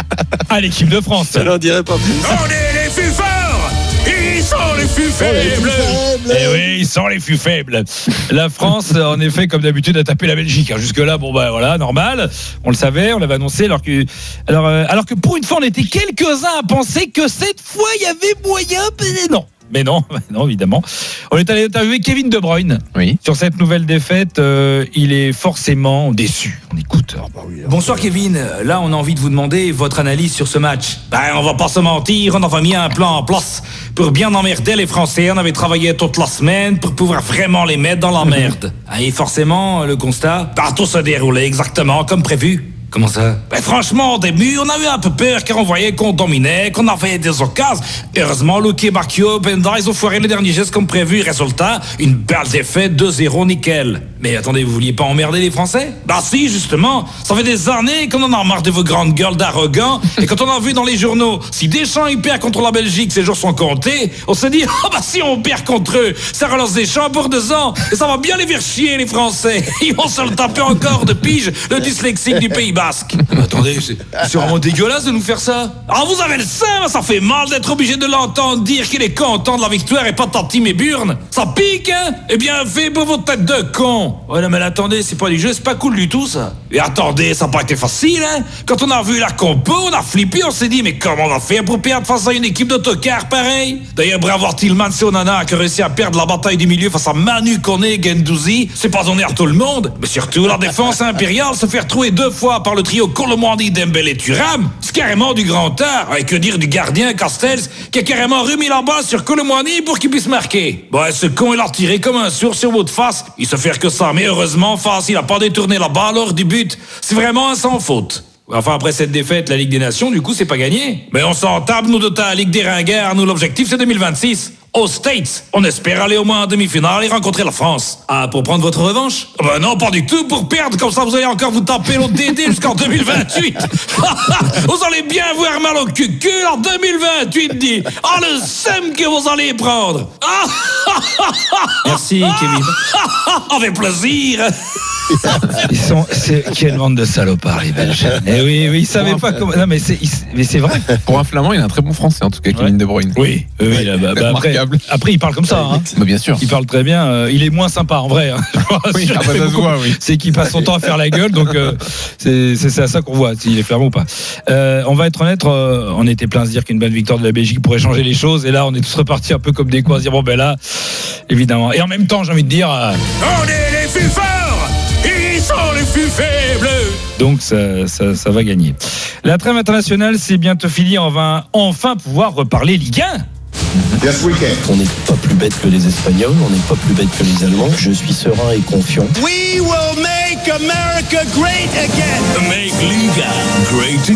à l'équipe de France. Ça n'en dirait pas plus. On est les plus forts. Ils sont les plus faibles. Eh oui, ils sont les plus faibles. La France, en effet, comme d'habitude, a tapé la Belgique. Jusque-là, bon ben voilà, normal. On le savait, on l'avait annoncé. Alors que, alors, euh, alors que pour une fois, on était quelques-uns à penser que cette fois, il y avait moyen. Mais non. Mais non, non, évidemment. On est allé interviewer Kevin De Bruyne. Oui. Sur cette nouvelle défaite, euh, il est forcément déçu. On écoute. Ah bah oui, Bonsoir Kevin. Là, on a envie de vous demander votre analyse sur ce match. Ben, on va pas se mentir, on avait mis un plan en place pour bien emmerder les Français. On avait travaillé toute la semaine pour pouvoir vraiment les mettre dans la merde. Et forcément, le constat, ben, tout se déroulait exactement comme prévu. Comment ça? Ben franchement, au début, on a eu un peu peur car on voyait qu'on dominait, qu'on avait des occasions. Heureusement, Luke Bacchio, Benda, ils ont foiré le dernier geste comme prévu. Résultat, une belle défaite, deux zéro, nickel. Mais attendez, vous vouliez pas emmerder les Français? Bah si, justement. Ça fait des années qu'on en a marre de vos grandes gueules d'arrogants. Et quand on a vu dans les journaux, si Deschamps il perd contre la Belgique, ses jours sont comptés, on s'est dit, oh bah si on perd contre eux, ça relance Deschamps pour deux ans. Et ça va bien les faire chier, les Français. Ils vont se le taper encore de pige, le dyslexique du Pays Basque. Mais attendez, c'est, c'est vraiment dégueulasse de nous faire ça. Ah, vous avez le seum, ça fait mal d'être obligé de l'entendre dire qu'il est content de la victoire et pas Tati et Burn. Ça pique, hein? Eh bien, fait pour votre tête de con. Ouais, non, mais là, attendez, c'est pas du jeu, c'est pas cool du tout, ça. Et attendez, ça n'a pas été facile, hein? Quand on a vu la compo, on a flippé, on s'est dit, mais comment on va faire pour perdre face à une équipe d'autocars pareil? D'ailleurs, bravo à Tillman et Onana qui a réussi à perdre la bataille du milieu face à Manu Koné, Gendouzi. C'est pas donné à tout le monde, mais surtout la défense impériale se fait retrouver deux fois par le trio Colomwani, Dembélé, Thuram. C'est carrément du grand art. Et que dire du gardien Castells qui a carrément remis la balle sur Colomwani pour qu'il puisse marquer. Bon, ce con, il a tiré comme un sourd sur votre face. Il se fait que ça, mais heureusement, face, il a pas détourné la balle hors du but. C'est vraiment un sans faute. Enfin, après cette défaite, la Ligue des Nations, du coup, c'est pas gagné. Mais on s'en tape, nous, de ta Ligue des Ringards. Nous, l'objectif, c'est deux mille vingt-six. Aux States, on espère aller au moins en demi-finale et rencontrer la France. Ah, pour prendre votre revanche? Ben non, pas du tout, pour perdre, comme ça vous allez encore vous taper l'autre D D jusqu'en deux mille vingt-huit. Vous allez bien voir mal au cul en deux mille vingt-huit, dit. Ah, le seum que vous allez prendre. Merci, Kevin. Avec plaisir. Ils sont, c'est quelle bande de salopards, les Belges. Eh oui, oui, ils savaient pas comment. Non, mais c'est, mais c'est vrai. Pour un Flamand, il a un très bon français, en tout cas, Kevin ouais. De Bruyne. Oui, oui, là, bah, bah, après, après, il parle comme ça. Hein. Bah, bien sûr. Il parle très bien. Euh, il est moins sympa, en vrai. Hein. Oui, ah, bah, ça se voit, oui. C'est qu'il passe son temps à faire la gueule, donc euh, c'est, c'est, c'est à ça qu'on voit, s'il est flamand ou pas. Euh, on va être honnête, euh, on était plein à se dire qu'une bonne victoire de la Belgique pourrait changer les choses, et là, on est tous repartis un peu comme des cons à se dire, bon, ben là, évidemment. Et en même temps, j'ai envie de dire. Euh, on est les plus forts! Ils sont les plus faibles. Donc ça, ça, ça va gagner. La trêve internationale, c'est bientôt fini. On va enfin pouvoir reparler Ligue un. On n'est pas plus bête que les Espagnols, on n'est pas plus bête que les Allemands. Je suis serein et confiant. We will make America great again. Make Liga great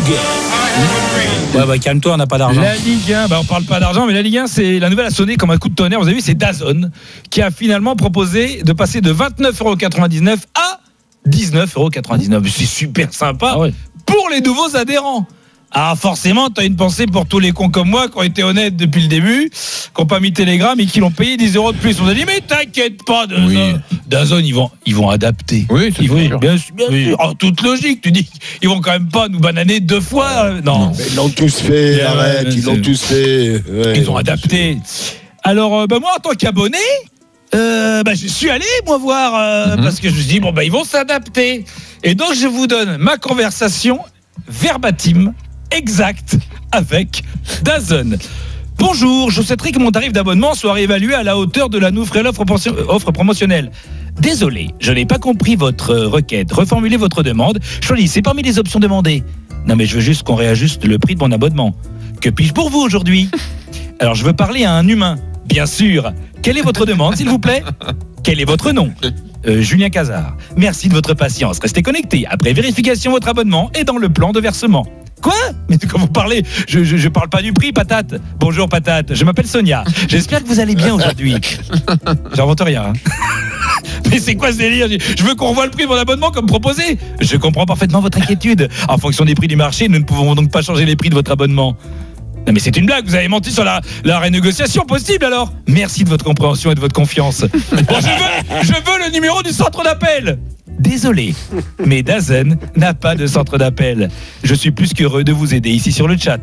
again. Ouais, bah calme-toi, on n'a pas d'argent. La Ligue un, bah on parle pas d'argent, mais la Ligue un, c'est la nouvelle a sonné comme un coup de tonnerre. Vous avez vu, c'est DAZN qui a finalement proposé de passer de vingt-neuf euros quatre-vingt-dix-neuf à dix-neuf euros quatre-vingt-dix-neuf. C'est super sympa ah ouais. pour les nouveaux adhérents. Ah, forcément, t'as une pensée pour tous les cons comme moi qui ont été honnêtes depuis le début, qui n'ont pas mis Telegram et qui l'ont payé dix euros de plus. On a dit, mais t'inquiète pas, DAZN, oui. DAZN, ils vont, ils vont adapter. Oui, c'est ils vont, sûr. Bien sûr, bien oui. sûr. En toute logique, tu dis, ils vont quand même pas nous bananer deux fois. Non. non. Mais ils l'ont tous fait, yeah, arrête, ouais, ils l'ont tous fait. Ouais, ils ont adapté. Alors, euh, bah, moi, en tant qu'abonné, euh, bah, je suis allé, moi, voir, euh, mm-hmm. parce que je me suis dit, bon, bah, ils vont s'adapter. Et donc, je vous donne ma conversation verbatim. Exact avec DAZN. Bonjour, je souhaiterais que mon tarif d'abonnement soit réévalué à la hauteur de la nouvelle offre, offre promotionnelle. Désolé, je n'ai pas compris votre requête. Reformulez votre demande. Choisissez parmi les options demandées. Non mais je veux juste qu'on réajuste le prix de mon abonnement. Que puis-je pour vous aujourd'hui ? Alors je veux parler à un humain. Bien sûr. Quelle est votre demande, s'il vous plaît ? Quel est votre nom ? euh, Julien Cazard. Merci de votre patience. Restez connectés. Après vérification, votre abonnement est dans le plan de versement. Quoi ? Mais quand vous parlez, je, je, je parle pas du prix, Patate. Bonjour, Patate. Je m'appelle Sonia. J'espère que vous allez bien aujourd'hui. J'invente rien. Hein. Mais c'est quoi ce délire ? Je veux qu'on revoie le prix de mon abonnement comme proposé. Je comprends parfaitement votre inquiétude. En fonction des prix du marché, nous ne pouvons donc pas changer les prix de votre abonnement. Non mais c'est une blague, vous avez menti sur la, la renégociation possible alors. Merci de votre compréhension et de votre confiance. Bon, je veux, je veux le numéro du centre d'appel. Désolé, mais DAZN n'a pas de centre d'appel. Je suis plus qu'heureux de vous aider ici sur le chat.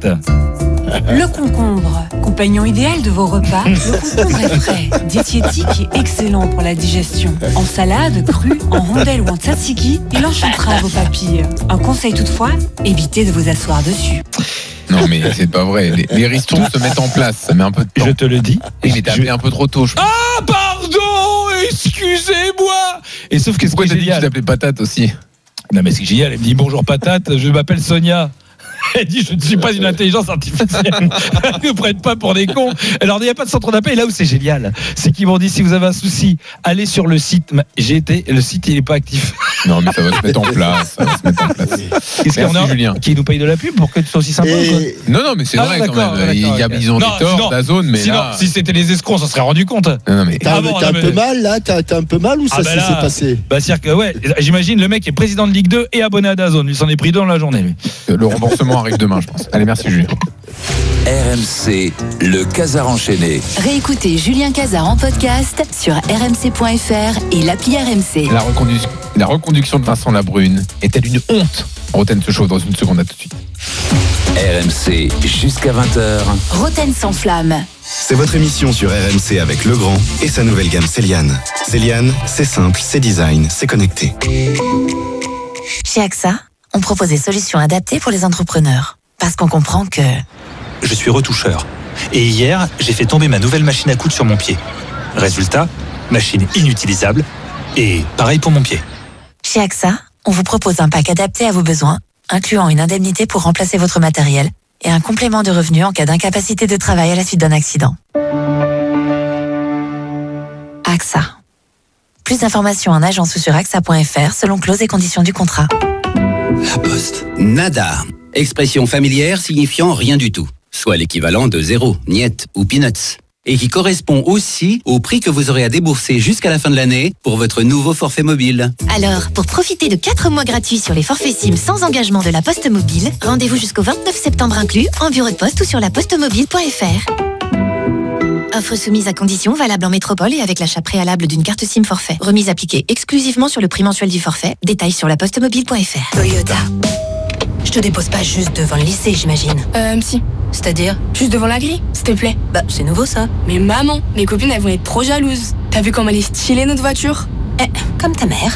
Le concombre, compagnon idéal de vos repas, le concombre est frais, diététique et excellent pour la digestion. En salade, cru, en rondelle ou en tzatziki, il enchantera vos papilles. Un conseil toutefois, évitez de vous asseoir dessus. Non mais c'est pas vrai, les, les ristournes se mettent en place, ça met un peu de temps. Je te le dis. Et mais t'as appelé un peu trop tôt, je pense. Ah pardon, excusez-moi. Et sauf qu'est-ce Pourquoi que t'as dit que tu t'appelais Patate aussi ? Non mais c'est génial, elle me dit bonjour Patate, je m'appelle Sonia. Elle dit je ne suis pas une intelligence artificielle. Ne prennent pas pour des cons. Alors il n'y a pas de centre d'appel. Et là où c'est génial, c'est qu'ils m'ont dit si vous avez un souci, allez sur le site. J'ai été, le site il n'est pas actif. Non mais ça va se mettre en place. Ça va se mettre en place. Qu'est-ce qu'on a Julien qui nous paye de la pub pour que tu sois aussi sympa et... quoi. Non non mais c'est ah, vrai quand même. Il y a, ils ont non, des torts, DAZN, mais sinon, là... si c'était les escrocs, on s'en serait rendu compte. Non, non mais t'as, ah bon, t'as non, un mais... peu mal là, t'as, t'as un peu mal ou ça ah, bah là, s'est passé ? Bah c'est-à-dire que ouais, j'imagine le mec est président de Ligue deux et abonné à DAZN. Il s'en est pris deux dans la journée. Lui. Le remboursement arrive demain, je pense. Allez, merci Julien. R M C, le Cazard enchaîné. Réécoutez Julien Cazard en podcast sur r m c point f r et l'appli R M C. La, recondu- la reconduction de Vincent Labrune est-elle une honte ? Roten se chauffe dans une seconde, à tout de suite. R M C, jusqu'à vingt heures. Roten sans flamme. C'est votre émission sur R M C avec Legrand et sa nouvelle gamme Céliane. Céliane, c'est simple, c'est design, c'est connecté. Chez AXA, on propose des solutions adaptées pour les entrepreneurs. Parce qu'on comprend que... Je suis retoucheur. Et hier, j'ai fait tomber ma nouvelle machine à coudre sur mon pied. Résultat, machine inutilisable. Et pareil pour mon pied. Chez AXA, on vous propose un pack adapté à vos besoins, incluant une indemnité pour remplacer votre matériel et un complément de revenu en cas d'incapacité de travail à la suite d'un accident. AXA. Plus d'informations en agence ou sur A X A point F R selon clauses et conditions du contrat. La Poste. Nada. Expression familière signifiant rien du tout. Soit l'équivalent de zéro, niet ou peanuts. Et qui correspond aussi au prix que vous aurez à débourser jusqu'à la fin de l'année pour votre nouveau forfait mobile. Alors, pour profiter de quatre mois gratuits sur les forfaits SIM sans engagement de la Poste Mobile, rendez-vous jusqu'au vingt-neuf septembre inclus en bureau de poste ou sur la poste mobile point f r. Offre soumise à conditions, valable en métropole et avec l'achat préalable d'une carte SIM forfait. Remise appliquée exclusivement sur le prix mensuel du forfait. Détails sur la poste mobile point f r. Toyota. Je te dépose pas juste devant le lycée, j'imagine. Euh, si. C'est-à-dire ? Juste devant la grille, s'il te plaît. Bah, c'est nouveau ça. Mais maman, mes copines, elles vont être trop jalouses. T'as vu comme elle est stylée, notre voiture ? Eh, comme ta mère.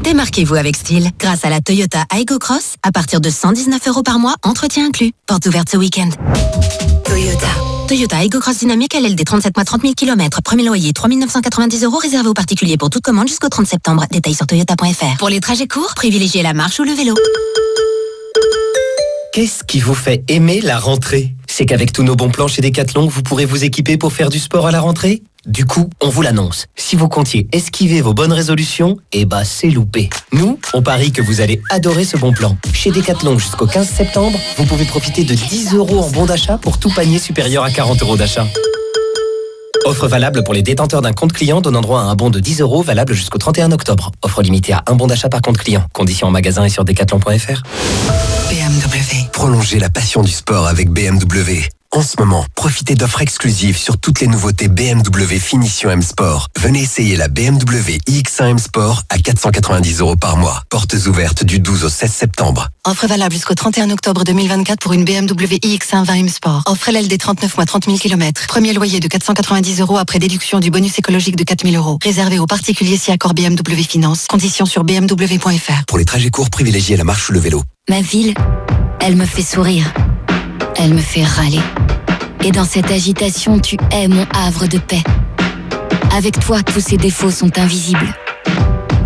Démarquez-vous avec style grâce à la Toyota Aygo Cross à partir de cent dix-neuf euros par mois, entretien inclus. Porte ouverte ce week-end. Toyota. Toyota Aygo Cross Dynamique L L D trente-sept mois trente mille kilomètres. Premier loyer trois mille neuf cent quatre-vingt-dix euros réservé aux particuliers pour toute commande jusqu'au trente septembre. Détails sur toyota point f r. Pour les trajets courts, privilégiez la marche ou le vélo. Qu'est-ce qui vous fait aimer la rentrée? C'est qu'avec tous nos bons plans chez Decathlon, vous pourrez vous équiper pour faire du sport à la rentrée. Du coup, on vous l'annonce. Si vous comptiez esquiver vos bonnes résolutions, eh bah c'est loupé. Nous, on parie que vous allez adorer ce bon plan. Chez Decathlon jusqu'au quinze septembre, vous pouvez profiter de dix euros en bon d'achat pour tout panier supérieur à quarante euros d'achat. Offre valable pour les détenteurs d'un compte client donnant droit à un bon de dix euros valable jusqu'au trente et un octobre. Offre limitée à un bon d'achat par compte client. Conditions en magasin et sur decathlon point f r. B M W. Prolongez la passion du sport avec B M W. En ce moment, profitez d'offres exclusives sur toutes les nouveautés B M W Finition M Sport. Venez essayer la B M W i X un M Sport à quatre cent quatre-vingt-dix euros par mois. Portes ouvertes du douze au seize septembre. Offre valable jusqu'au trente et un octobre deux mille vingt-quatre pour une B M W i X un vingt M Sport. Offre L L D trente-neuf mois trente mille kilomètres. Premier loyer de quatre cent quatre-vingt-dix euros après déduction du bonus écologique de quatre mille euros. Réservé aux particuliers si accord B M W Finance. Conditions sur b m w point f r. Pour les trajets courts, privilégiez la marche ou le vélo. Ma ville, elle me fait sourire. Elle me fait râler. Et dans cette agitation, tu es mon havre de paix. Avec toi, tous ces défauts sont invisibles.